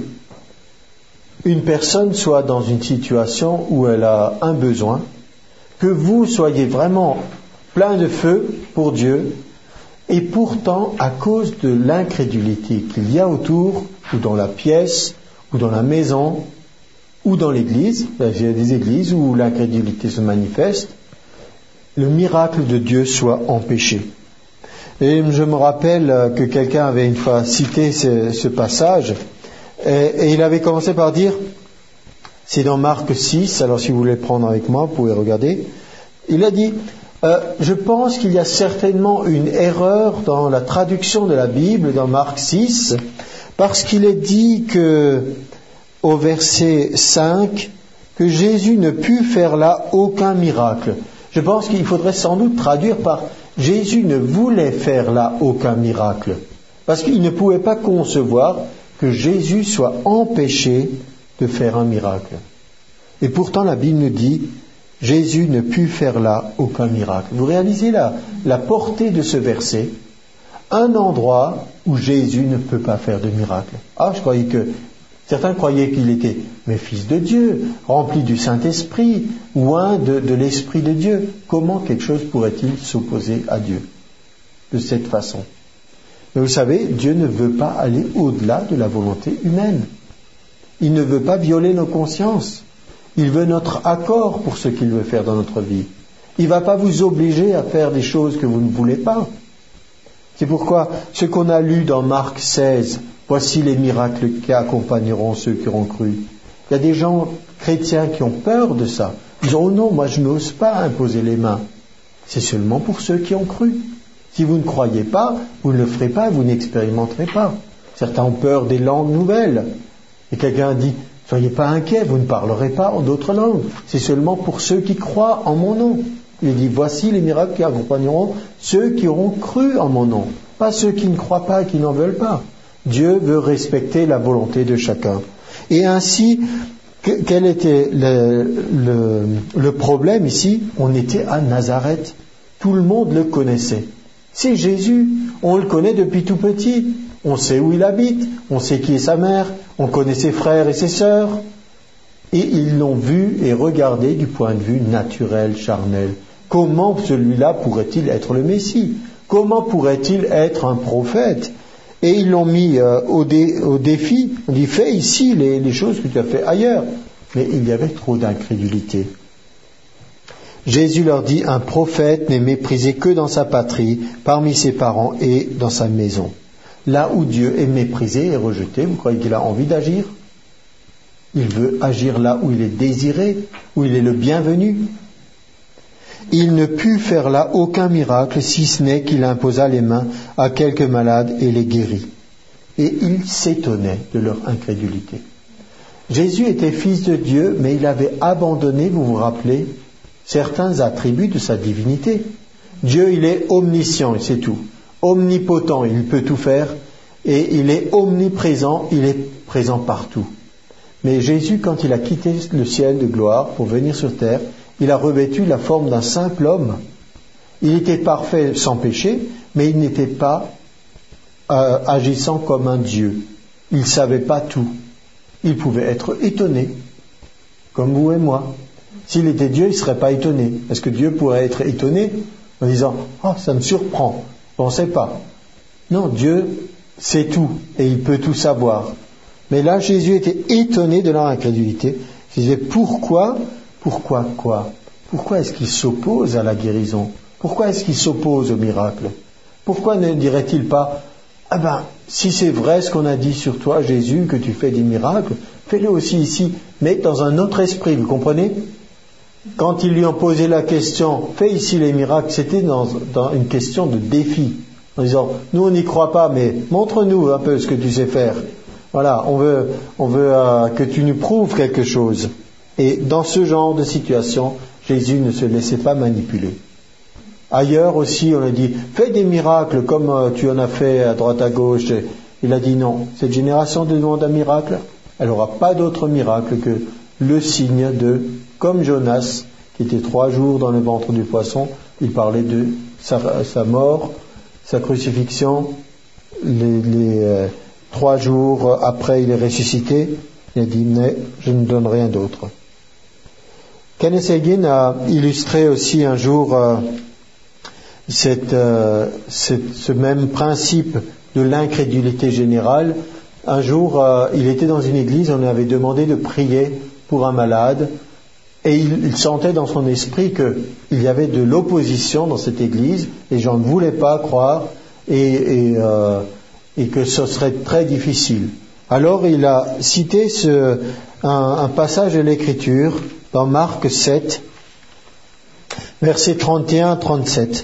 Speaker 2: une personne soit dans une situation où elle a un besoin, que vous soyez vraiment plein de feu pour Dieu, et pourtant, à cause de l'incrédulité qu'il y a autour, ou dans la pièce, ou dans la maison, ou dans l'église, il y a des églises où l'incrédulité se manifeste, le miracle de Dieu soit empêché. Et je me rappelle que quelqu'un avait une fois cité ce, ce passage, et, et il avait commencé par dire, c'est dans Marc six, alors si vous voulez le prendre avec moi, vous pouvez regarder. Il a dit, euh, je pense qu'il y a certainement une erreur dans la traduction de la Bible dans Marc six, parce qu'il est dit que, au verset cinq, que Jésus ne put faire là aucun miracle. Je pense qu'il faudrait sans doute traduire par Jésus ne voulait faire là aucun miracle, parce qu'il ne pouvait pas concevoir que Jésus soit empêché de faire un miracle. Et pourtant la Bible nous dit Jésus ne put faire là aucun miracle. Vous réalisez la, la portée de ce verset? Un endroit où Jésus ne peut pas faire de miracle. Ah, je croyais que certains croyaient qu'il était mais fils de Dieu, rempli du Saint-Esprit, oint de, de l'Esprit de Dieu. Comment quelque chose pourrait-il s'opposer à Dieu de cette façon? Mais vous savez, Dieu ne veut pas aller au-delà de la volonté humaine. Il ne veut pas violer nos consciences. Il veut notre accord pour ce qu'il veut faire dans notre vie. Il ne va pas vous obliger à faire des choses que vous ne voulez pas. C'est pourquoi ce qu'on a lu dans Marc seize, voici les miracles qui accompagneront ceux qui auront cru. Il y a des gens chrétiens qui ont peur de ça. Ils disent, oh non, moi je n'ose pas imposer les mains. C'est seulement pour ceux qui ont cru. Si vous ne croyez pas, vous ne le ferez pas, vous n'expérimenterez pas. Certains ont peur des langues nouvelles. Et quelqu'un dit, soyez pas inquiets, vous ne parlerez pas en d'autres langues. C'est seulement pour ceux qui croient en mon nom. Il dit, voici les miracles qui accompagneront ceux qui auront cru en mon nom. Pas ceux qui ne croient pas et qui n'en veulent pas. Dieu veut respecter la volonté de chacun. Et ainsi, que, quel était le, le, le problème ici? On était à Nazareth. Tout le monde le connaissait. C'est Jésus. On le connaît depuis tout petit. On sait où il habite. On sait qui est sa mère. On connaît ses frères et ses sœurs. Et ils l'ont vu et regardé du point de vue naturel, charnel. Comment celui-là pourrait-il être le Messie? Comment pourrait-il être un prophète? Et ils l'ont mis euh, au, dé, au défi. On dit, fais ici les, les choses que tu as fait ailleurs. Mais il y avait trop d'incrédulité. Jésus leur dit, un prophète n'est méprisé que dans sa patrie, parmi ses parents et dans sa maison. Là où Dieu est méprisé et rejeté, vous croyez qu'il a envie d'agir ? Il veut agir là où il est désiré, où il est le bienvenu. Il ne put faire là aucun miracle, si ce n'est qu'il imposa les mains à quelques malades et les guérit. Et il s'étonnait de leur incrédulité. Jésus était fils de Dieu, mais il avait abandonné, vous vous rappelez, certains attributs de sa divinité. Dieu, il est omniscient, et c'est tout. Omnipotent, il peut tout faire. Et il est omniprésent, il est présent partout. Mais Jésus, quand il a quitté le ciel de gloire pour venir sur terre, il a revêtu la forme d'un simple homme. Il était parfait sans péché, mais il n'était pas euh, agissant comme un Dieu. Il ne savait pas tout. Il pouvait être étonné, comme vous et moi. S'il était Dieu, il ne serait pas étonné. Est-ce que Dieu pourrait être étonné en disant « Oh, ça me surprend, je ne pensais pas ». Non, Dieu sait tout et il peut tout savoir. Mais là, Jésus était étonné de leur incrédulité. Il disait, pourquoi, pourquoi quoi ? Pourquoi est-ce qu'il s'oppose à la guérison ? Pourquoi est-ce qu'il s'oppose au miracle ? Pourquoi ne dirait-il pas, ah ben, si c'est vrai ce qu'on a dit sur toi, Jésus, que tu fais des miracles, fais-le aussi ici, mais dans un autre esprit, vous comprenez ? Quand ils lui ont posé la question, fais ici les miracles, c'était dans, dans une question de défi, en disant, nous on n'y croit pas, mais montre-nous un peu ce que tu sais faire. Voilà, on veut, on veut euh, que tu nous prouves quelque chose. Et dans ce genre de situation, Jésus ne se laissait pas manipuler. Ailleurs aussi, on a dit, fais des miracles comme euh, tu en as fait à droite à gauche. Il a dit non, cette génération demande un miracle, elle n'aura pas d'autre miracle que le signe de, comme Jonas, qui était trois jours dans le ventre du poisson, il parlait de sa, sa mort, sa crucifixion, les... les euh, Trois jours après, il est ressuscité. Il a dit, mais je ne donne rien d'autre. Kenneth Hagin a illustré aussi un jour euh, cette, euh, cette, ce même principe de l'incrédulité générale. Un jour, euh, il était dans une église, on lui avait demandé de prier pour un malade, et il, il sentait dans son esprit qu'il y avait de l'opposition dans cette église, les gens ne voulaient pas croire, et... et euh, et que ce serait très difficile. Alors il a cité ce, un, un passage de l'Écriture dans Marc sept, versets trente et un à trente-sept.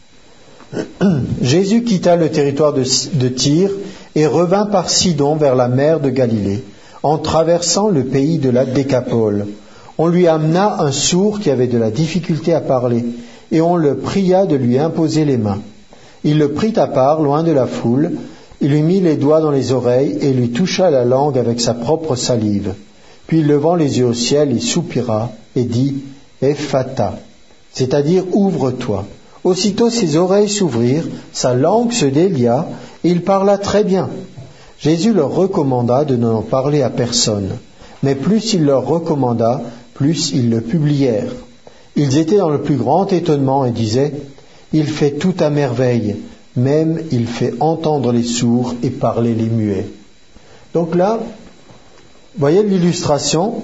Speaker 2: Jésus quitta le territoire de, de Tyr et revint par Sidon vers la mer de Galilée, en traversant le pays de la Décapole. On lui amena un sourd qui avait de la difficulté à parler, et on le pria de lui imposer les mains. Il le prit à part, loin de la foule. Il lui mit les doigts dans les oreilles et lui toucha la langue avec sa propre salive. Puis, levant les yeux au ciel, il soupira et dit « Ephata », c'est-à-dire « Ouvre-toi ». Aussitôt ses oreilles s'ouvrirent, sa langue se délia et il parla très bien. Jésus leur recommanda de n'en parler à personne. Mais plus il leur recommanda, plus ils le publièrent. Ils étaient dans le plus grand étonnement et disaient « Il fait tout à merveille ». Même il fait entendre les sourds et parler les muets. Donc là, vous voyez l'illustration,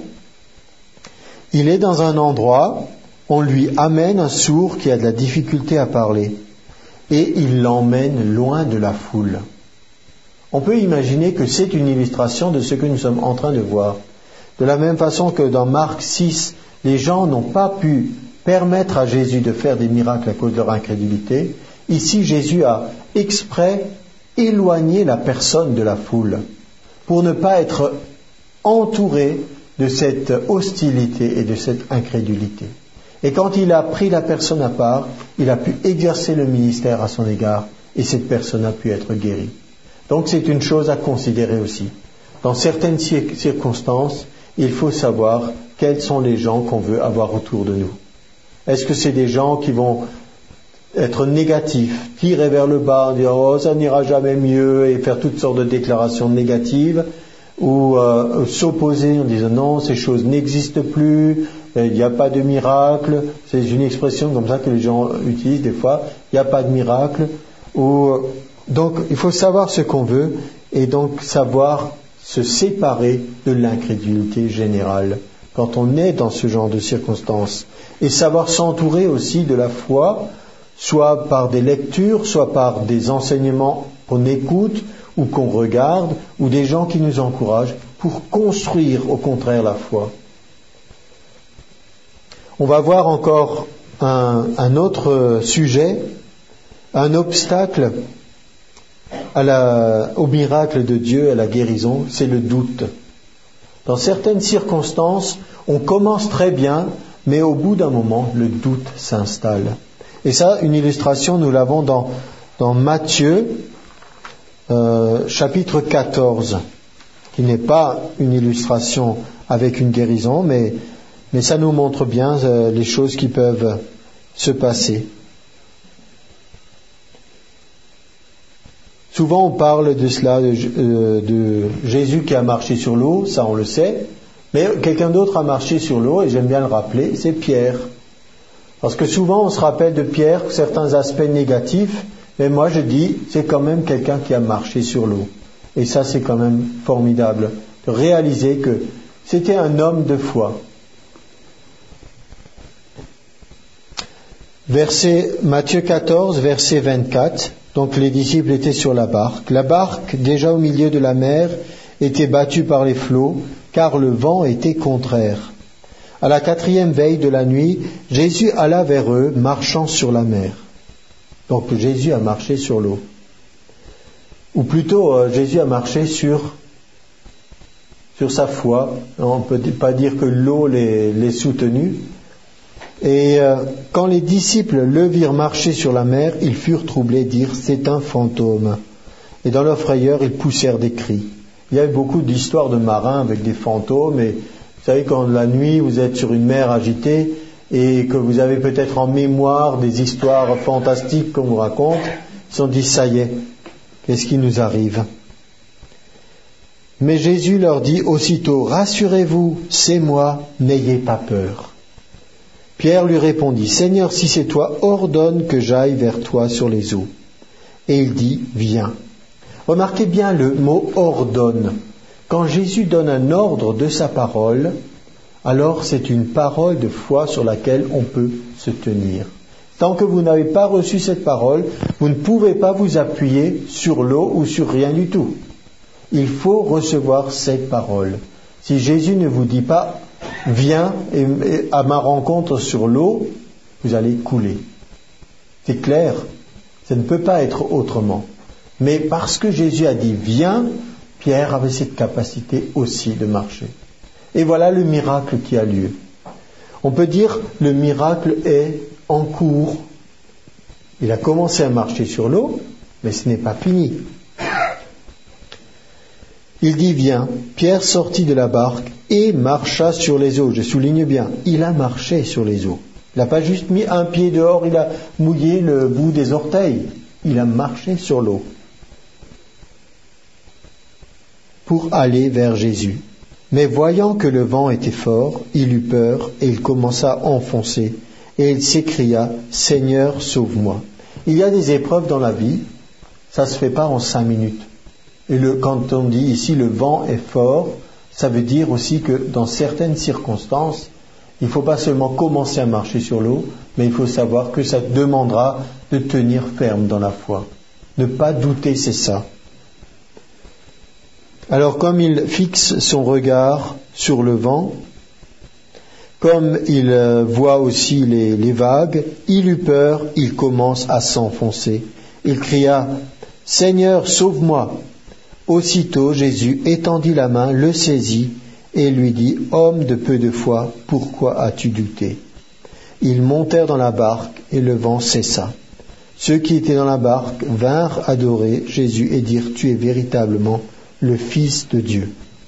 Speaker 2: il est dans un endroit, on lui amène un sourd qui a de la difficulté à parler, et il l'emmène loin de la foule. On peut imaginer que c'est une illustration de ce que nous sommes en train de voir. De la même façon que dans Marc six, les gens n'ont pas pu permettre à Jésus de faire des miracles à cause de leur incrédulité. Ici, Jésus a exprès éloigné la personne de la foule pour ne pas être entouré de cette hostilité et de cette incrédulité. Et quand il a pris la personne à part, il a pu exercer le ministère à son égard et cette personne a pu être guérie. Donc c'est une chose à considérer aussi. Dans certaines circonstances, il faut savoir quels sont les gens qu'on veut avoir autour de nous. Est-ce que c'est des gens qui vont être négatifs, tirer vers le bas, en disant oh ça n'ira jamais mieux et faire toutes sortes de déclarations négatives, ou euh, s'opposer en disant non ces choses n'existent plus, il n'y a pas de miracle, c'est une expression comme ça que les gens utilisent des fois, il n'y a pas de miracle, ou Donc il faut savoir ce qu'on veut et donc savoir se séparer de l'incrédulité générale quand on est dans ce genre de circonstances et savoir s'entourer aussi de la foi, soit par des lectures, soit par des enseignements qu'on écoute ou qu'on regarde, ou des gens qui nous encouragent pour construire au contraire la foi. On va voir encore un, un autre sujet, un obstacle à la, au miracle de Dieu, à la guérison, c'est le doute. Dans certaines circonstances, on commence très bien, mais au bout d'un moment, le doute s'installe. Et ça, une illustration, nous l'avons dans, dans Matthieu, euh, chapitre quatorze, qui n'est pas une illustration avec une guérison, mais, mais ça nous montre bien euh, les choses qui peuvent se passer. Souvent on parle de cela, de, euh, de Jésus qui a marché sur l'eau, ça on le sait, mais quelqu'un d'autre a marché sur l'eau, et j'aime bien le rappeler, c'est Pierre. Parce que souvent on se rappelle de Pierre certains aspects négatifs, mais moi je dis, c'est quand même quelqu'un qui a marché sur l'eau. Et ça c'est quand même formidable, de réaliser que c'était un homme de foi. Verset, Matthieu quatorze, verset vingt-quatre. Donc les disciples étaient sur la barque. La barque, déjà au milieu de la mer, était battue par les flots, car le vent était contraire. À la quatrième veille de la nuit, Jésus alla vers eux, marchant sur la mer. Donc Jésus a marché sur l'eau. Ou plutôt, euh, Jésus a marché sur, sur sa foi. On ne peut pas dire que l'eau l'ait, l'ait soutenu. Et euh, quand les disciples le virent marcher sur la mer, ils furent troublés, dirent « c'est un fantôme ». Et dans leur frayeur, ils poussèrent des cris. Il y a eu beaucoup d'histoires de marins avec des fantômes. Et vous savez, quand la nuit, vous êtes sur une mer agitée et que vous avez peut-être en mémoire des histoires fantastiques qu'on vous raconte, ils se sont dit « ça y est, qu'est-ce qui nous arrive ?» Mais Jésus leur dit aussitôt « rassurez-vous, c'est moi, n'ayez pas peur ». Pierre lui répondit, « Seigneur, si c'est toi, ordonne que j'aille vers toi sur les eaux. » Et il dit, « Viens. » Remarquez bien le mot « ordonne ». Quand Jésus donne un ordre de sa parole, alors c'est une parole de foi sur laquelle on peut se tenir. Tant que vous n'avez pas reçu cette parole, vous ne pouvez pas vous appuyer sur l'eau ou sur rien du tout. Il faut recevoir cette parole. Si Jésus ne vous dit pas « Viens à ma rencontre sur l'eau », vous allez couler. C'est clair, ça ne peut pas être autrement. Mais parce que Jésus a dit « Viens », Pierre avait cette capacité aussi de marcher. Et voilà le miracle qui a lieu. On peut dire le miracle est en cours. Il a commencé à marcher sur l'eau, mais ce n'est pas fini. Il dit « Viens ». Pierre sortit de la barque et marcha sur les eaux. Je souligne bien, il a marché sur les eaux. Il n'a pas juste mis un pied dehors, il a mouillé le bout des orteils. Il a marché sur l'eau pour aller vers Jésus. Mais voyant que le vent était fort, il eut peur et il commença à enfoncer. Et il s'écria « Seigneur, sauve-moi ». Il y a des épreuves dans la vie, ça ne se fait pas en cinq minutes. Et le, quand on dit ici le vent est fort, ça veut dire aussi que dans certaines circonstances, il ne faut pas seulement commencer à marcher sur l'eau, mais il faut savoir que ça demandera de tenir ferme dans la foi. Ne pas douter, c'est ça. Alors comme il fixe son regard sur le vent, comme il voit aussi les, les vagues, il eut peur, il commence à s'enfoncer. Il cria « Seigneur, sauve-moi !» Aussitôt Jésus étendit la main, le saisit et lui dit « Homme de peu de foi, pourquoi as-tu douté ?» Ils montèrent dans la barque et le vent cessa. Ceux qui étaient dans la barque vinrent adorer Jésus et dirent « Tu es véritablement le Fils de Dieu. »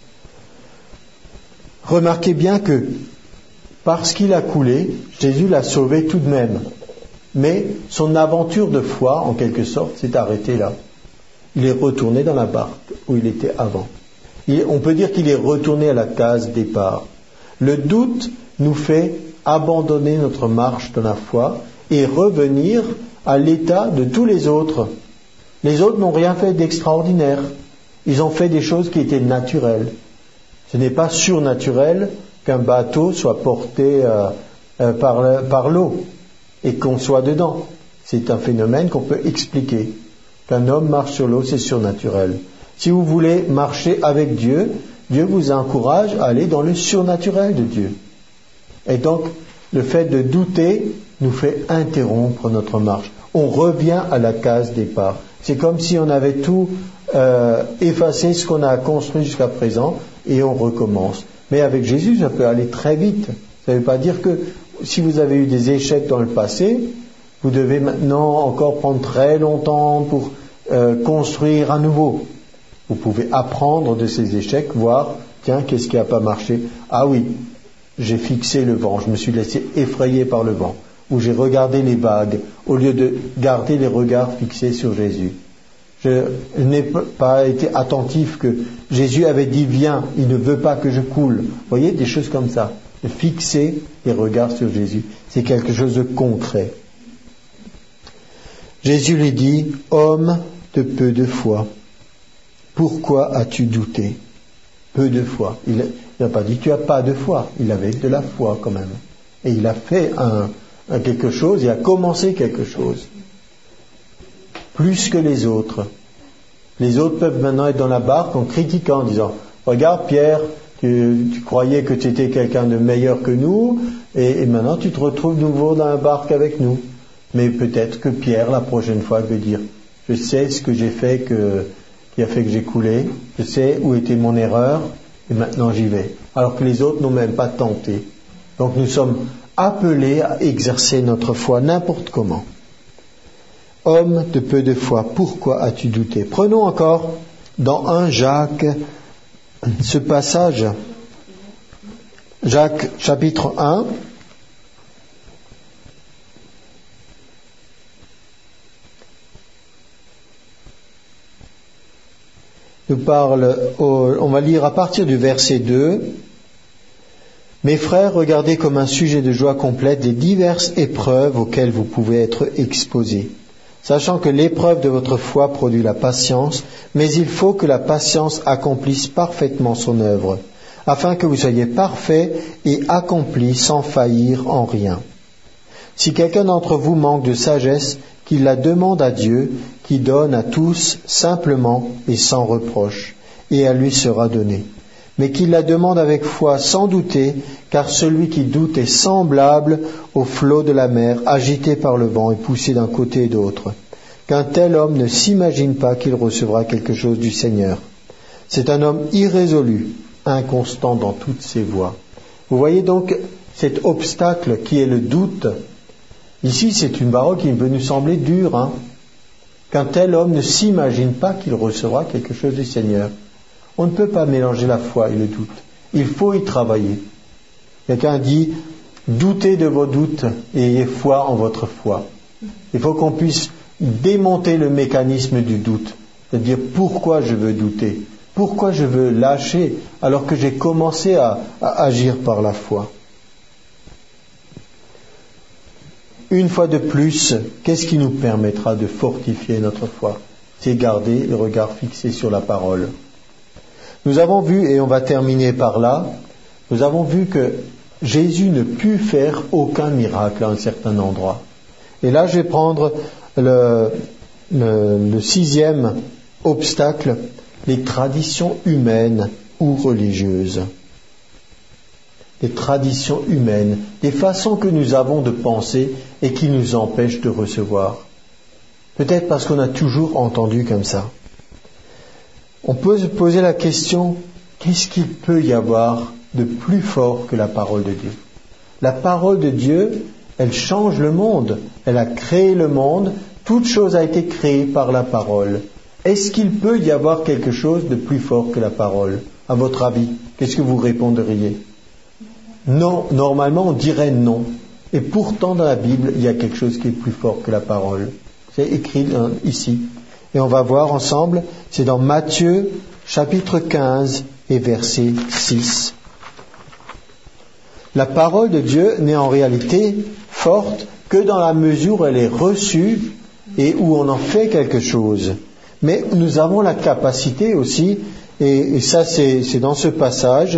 Speaker 2: Remarquez bien que parce qu'il a coulé, Jésus l'a sauvé tout de même. Mais son aventure de foi, en quelque sorte, s'est arrêtée là. Il est retourné dans la barque où il était avant. Il, on peut dire qu'il est retourné à la case départ. Le doute nous fait abandonner notre marche dans la foi et revenir à l'état de tous les autres. Les autres n'ont rien fait d'extraordinaire. Ils ont fait des choses qui étaient naturelles. Ce n'est pas surnaturel qu'un bateau soit porté euh, euh, par, le, par l'eau et qu'on soit dedans. C'est un phénomène qu'on peut expliquer. Qu'un homme marche sur l'eau, c'est surnaturel. Si vous voulez marcher avec Dieu, Dieu vous encourage à aller dans le surnaturel de Dieu. Et donc, le fait de douter nous fait interrompre notre marche. On revient à la case départ. C'est comme si on avait tout euh, effacé, ce qu'on a construit jusqu'à présent, et on recommence. Mais avec Jésus, ça peut aller très vite. Ça ne veut pas dire que si vous avez eu des échecs dans le passé, vous devez maintenant encore prendre très longtemps pour euh, construire à nouveau. Vous pouvez apprendre de ces échecs, voir, tiens, qu'est-ce qui n'a pas marché? Ah oui, j'ai fixé le vent, je me suis laissé effrayer par le vent, ou j'ai regardé les vagues, au lieu de garder les regards fixés sur Jésus. Je n'ai pas été attentif que Jésus avait dit, viens, il ne veut pas que je coule. Vous voyez, des choses comme ça. De fixer les regards sur Jésus, c'est quelque chose de concret. Jésus lui dit, homme de peu de foi, pourquoi as-tu douté? Peu de foi. Il n'a pas dit tu n'as pas de foi, il avait de la foi quand même. Et il a fait un, un quelque chose, il a commencé quelque chose. Plus que les autres. Les autres peuvent maintenant être dans la barque en critiquant, en disant, regarde Pierre, tu, tu croyais que tu étais quelqu'un de meilleur que nous, et, et maintenant tu te retrouves nouveau dans la barque avec nous. Mais peut-être que Pierre, la prochaine fois, veut dire, je sais ce que j'ai fait que, qui a fait que j'ai coulé, je sais où était mon erreur, et maintenant j'y vais. Alors que les autres n'ont même pas tenté. Donc nous sommes appelés à exercer notre foi n'importe comment. Homme de peu de foi, pourquoi as-tu douté? Prenons encore dans premier Jacques ce passage. Jacques chapitre un. Nous parle, on va lire à partir du verset deux. Mes frères, regardez comme un sujet de joie complète les diverses épreuves auxquelles vous pouvez être exposés, sachant que l'épreuve de votre foi produit la patience, mais il faut que la patience accomplisse parfaitement son œuvre, afin que vous soyez parfaits et accomplis sans faillir en rien. Si quelqu'un d'entre vous manque de sagesse, qu'il la demande à Dieu, qui donne à tous simplement et sans reproche, et elle lui sera donnée. Mais qu'il la demande avec foi sans douter, car celui qui doute est semblable au flot de la mer, agité par le vent et poussé d'un côté et d'autre. Qu'un tel homme ne s'imagine pas qu'il recevra quelque chose du Seigneur. C'est un homme irrésolu, inconstant dans toutes ses voies. Vous voyez donc cet obstacle qui est le doute. Ici, c'est une parole qui peut nous sembler dure, hein. Qu'un tel homme ne s'imagine pas qu'il recevra quelque chose du Seigneur. On ne peut pas mélanger la foi et le doute. Il faut y travailler. Quelqu'un dit, doutez de vos doutes et ayez foi en votre foi. Il faut qu'on puisse démonter le mécanisme du doute. C'est-à-dire, pourquoi je veux douter? Pourquoi je veux lâcher alors que j'ai commencé à, à agir par la foi? Une fois de plus, qu'est-ce qui nous permettra de fortifier notre foi? C'est garder le regard fixé sur la parole. Nous avons vu, et on va terminer par là, nous avons vu que Jésus ne put faire aucun miracle à un certain endroit. Et là, je vais prendre le, le, le sixième obstacle, les traditions humaines ou religieuses. Des traditions humaines, des façons que nous avons de penser et qui nous empêchent de recevoir. Peut-être parce qu'on a toujours entendu comme ça. On peut se poser la question, qu'est-ce qu'il peut y avoir de plus fort que la parole de Dieu? La parole de Dieu, elle change le monde, elle a créé le monde, toute chose a été créée par la parole. Est-ce qu'il peut y avoir quelque chose de plus fort que la parole? À votre avis, qu'est-ce que vous répondriez? Non, normalement on dirait non. Et pourtant dans la Bible, il y a quelque chose qui est plus fort que la parole. C'est écrit ici. Et on va voir ensemble, c'est dans Matthieu chapitre quinze et verset six. La parole de Dieu n'est en réalité forte que dans la mesure où elle est reçue et où on en fait quelque chose. Mais nous avons la capacité aussi, et, et ça c'est, c'est dans ce passage,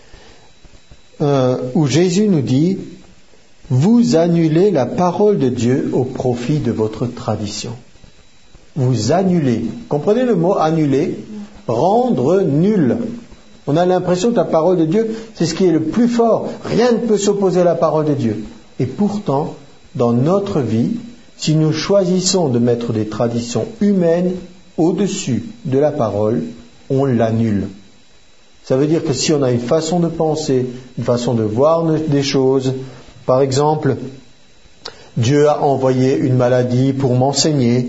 Speaker 2: euh, où Jésus nous dit, vous annulez la parole de Dieu au profit de votre tradition. Vous annulez. Comprenez le mot annuler? Rendre nul. On a l'impression que la parole de Dieu, c'est ce qui est le plus fort. Rien ne peut s'opposer à la parole de Dieu. Et pourtant, dans notre vie, si nous choisissons de mettre des traditions humaines au-dessus de la parole, on l'annule. Ça veut dire que si on a une façon de penser, une façon de voir des choses, par exemple, Dieu a envoyé une maladie pour m'enseigner,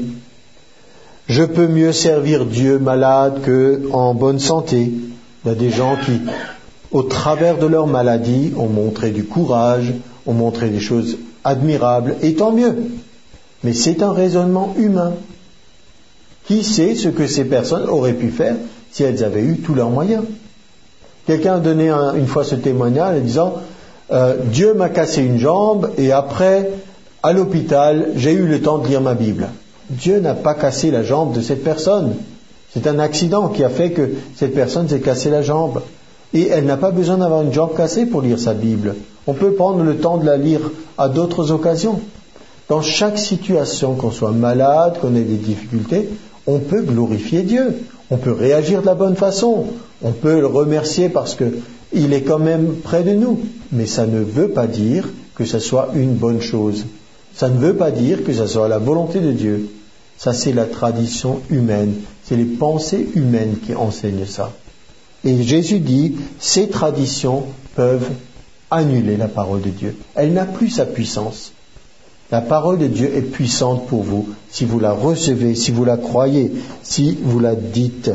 Speaker 2: je peux mieux servir Dieu malade qu'en bonne santé. Il y a des gens qui, au travers de leur maladie, ont montré du courage, ont montré des choses admirables, et tant mieux. Mais c'est un raisonnement humain. Qui sait ce que ces personnes auraient pu faire si elles avaient eu tous leurs moyens? Quelqu'un a donné un, une fois ce témoignage en disant euh, « Dieu m'a cassé une jambe et après, à l'hôpital, j'ai eu le temps de lire ma Bible. » Dieu n'a pas cassé la jambe de cette personne. C'est un accident qui a fait que cette personne s'est cassé la jambe. Et elle n'a pas besoin d'avoir une jambe cassée pour lire sa Bible. On peut prendre le temps de la lire à d'autres occasions. Dans chaque situation, qu'on soit malade, qu'on ait des difficultés, on peut glorifier Dieu. On peut réagir de la bonne façon. On peut le remercier parce qu'il est quand même près de nous. Mais ça ne veut pas dire que ce soit une bonne chose. Ça ne veut pas dire que ce soit la volonté de Dieu. Ça, c'est la tradition humaine. C'est les pensées humaines qui enseignent ça. Et Jésus dit, ces traditions peuvent annuler la parole de Dieu. Elle n'a plus sa puissance. La parole de Dieu est puissante pour vous si vous la recevez, si vous la croyez, si vous la dites.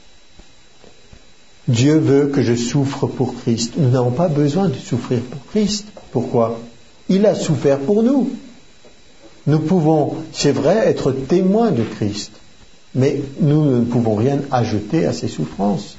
Speaker 2: Dieu veut que je souffre pour Christ. Nous n'avons pas besoin de souffrir pour Christ. Pourquoi? Il a souffert pour nous. Nous pouvons, c'est vrai, être témoins de Christ, mais nous ne pouvons rien ajouter à ses souffrances.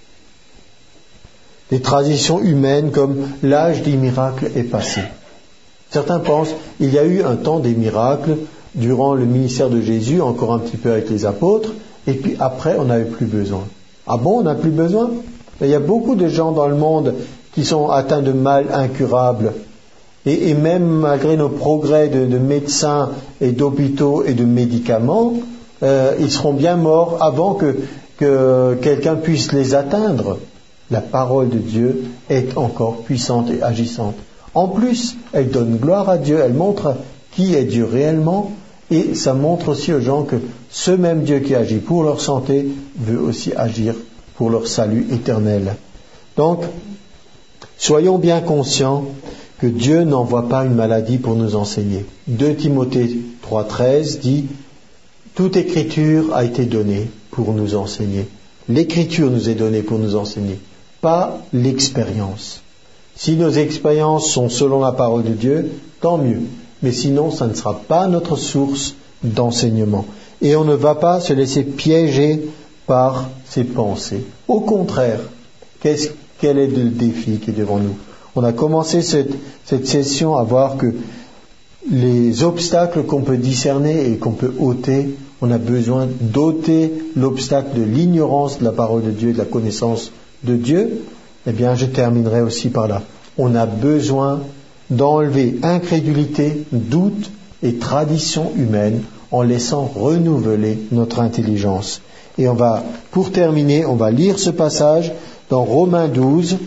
Speaker 2: Les traditions humaines comme l'âge des miracles est passé. Certains pensent qu'il y a eu un temps des miracles durant le ministère de Jésus, encore un petit peu avec les apôtres, et puis après on n'avait plus besoin. Ah bon, on n'a plus besoin? Il y a beaucoup de gens dans le monde qui sont atteints de mal incurable. Et, et même malgré nos progrès de, de médecins et d'hôpitaux et de médicaments, euh, ils seront bien morts avant que, que quelqu'un puisse les atteindre. La parole de Dieu est encore puissante et agissante. En plus, elle donne gloire à Dieu, elle montre qui est Dieu réellement, et ça montre aussi aux gens que ce même Dieu qui agit pour leur santé veut aussi agir pour leur salut éternel. Donc, soyons bien conscients que Dieu n'envoie pas une maladie pour nous enseigner. deux Timothée trois treize dit « Toute écriture a été donnée pour nous enseigner. » L'écriture nous est donnée pour nous enseigner, pas l'expérience. Si nos expériences sont selon la parole de Dieu, tant mieux. Mais sinon, ça ne sera pas notre source d'enseignement. Et on ne va pas se laisser piéger par ses pensées. Au contraire, qu'est-ce, quel est le défi qui est devant nous? On a commencé cette, cette session à voir que les obstacles qu'on peut discerner et qu'on peut ôter, on a besoin d'ôter l'obstacle de l'ignorance de la parole de Dieu et de la connaissance de Dieu. Eh bien, je terminerai aussi par là. On a besoin d'enlever incrédulité, doute et tradition humaine en laissant renouveler notre intelligence. Et on va, pour terminer, on va lire ce passage dans Romains douze,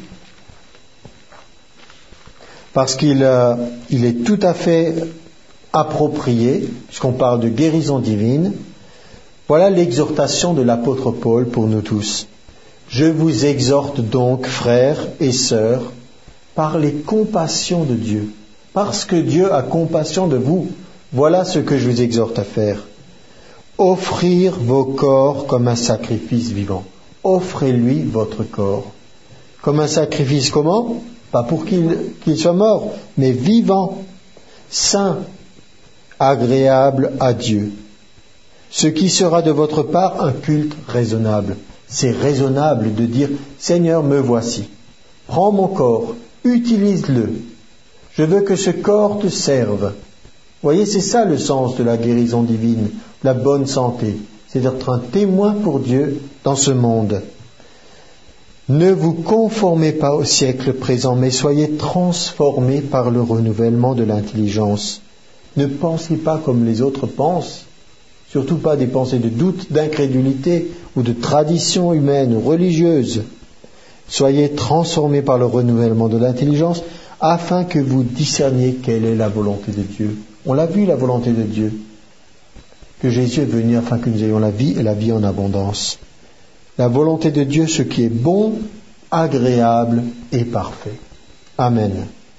Speaker 2: parce qu'il euh, il est tout à fait approprié, puisqu'on parle de guérison divine. Voilà l'exhortation de l'apôtre Paul pour nous tous. Je vous exhorte donc, frères et sœurs, par les compassions de Dieu, parce que Dieu a compassion de vous, voilà ce que je vous exhorte à faire. Offrir vos corps comme un sacrifice vivant. Offrez-lui votre corps. Comme un sacrifice comment? Pas pour qu'il, qu'il soit mort, mais vivant, saint, agréable à Dieu. Ce qui sera de votre part un culte raisonnable. C'est raisonnable de dire « Seigneur, me voici. Prends mon corps, utilise-le. Je veux que ce corps te serve. » Vous voyez, c'est ça le sens de la guérison divine, la bonne santé. c'est d'être un témoin pour Dieu dans ce monde. Ne vous conformez pas au siècle présent, mais soyez transformés par le renouvellement de l'intelligence. Ne pensez pas comme les autres pensent, surtout pas des pensées de doute, d'incrédulité ou de tradition humaine ou religieuse. Soyez transformés par le renouvellement de l'intelligence afin que vous discerniez quelle est la volonté de Dieu. On l'a vu, la volonté de Dieu, que Jésus est venu afin que nous ayons la vie et la vie en abondance. La volonté de Dieu, ce qui est bon, agréable et parfait. Amen.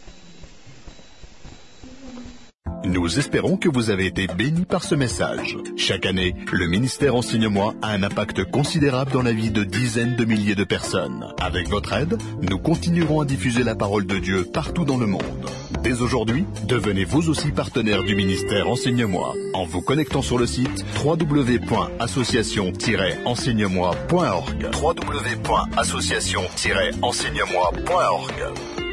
Speaker 3: Nous espérons que vous avez été bénis par ce message. Chaque année, le ministère Enseigne-moi a un impact considérable dans la vie de dizaines de milliers de personnes. Avec votre aide, nous continuerons à diffuser la parole de Dieu partout dans le monde. Dès aujourd'hui, devenez vous aussi partenaire du ministère Enseigne-moi en vous connectant sur le site w w w point association tiret enseigne moi point org. w w w point association tiret enseigne moi point org.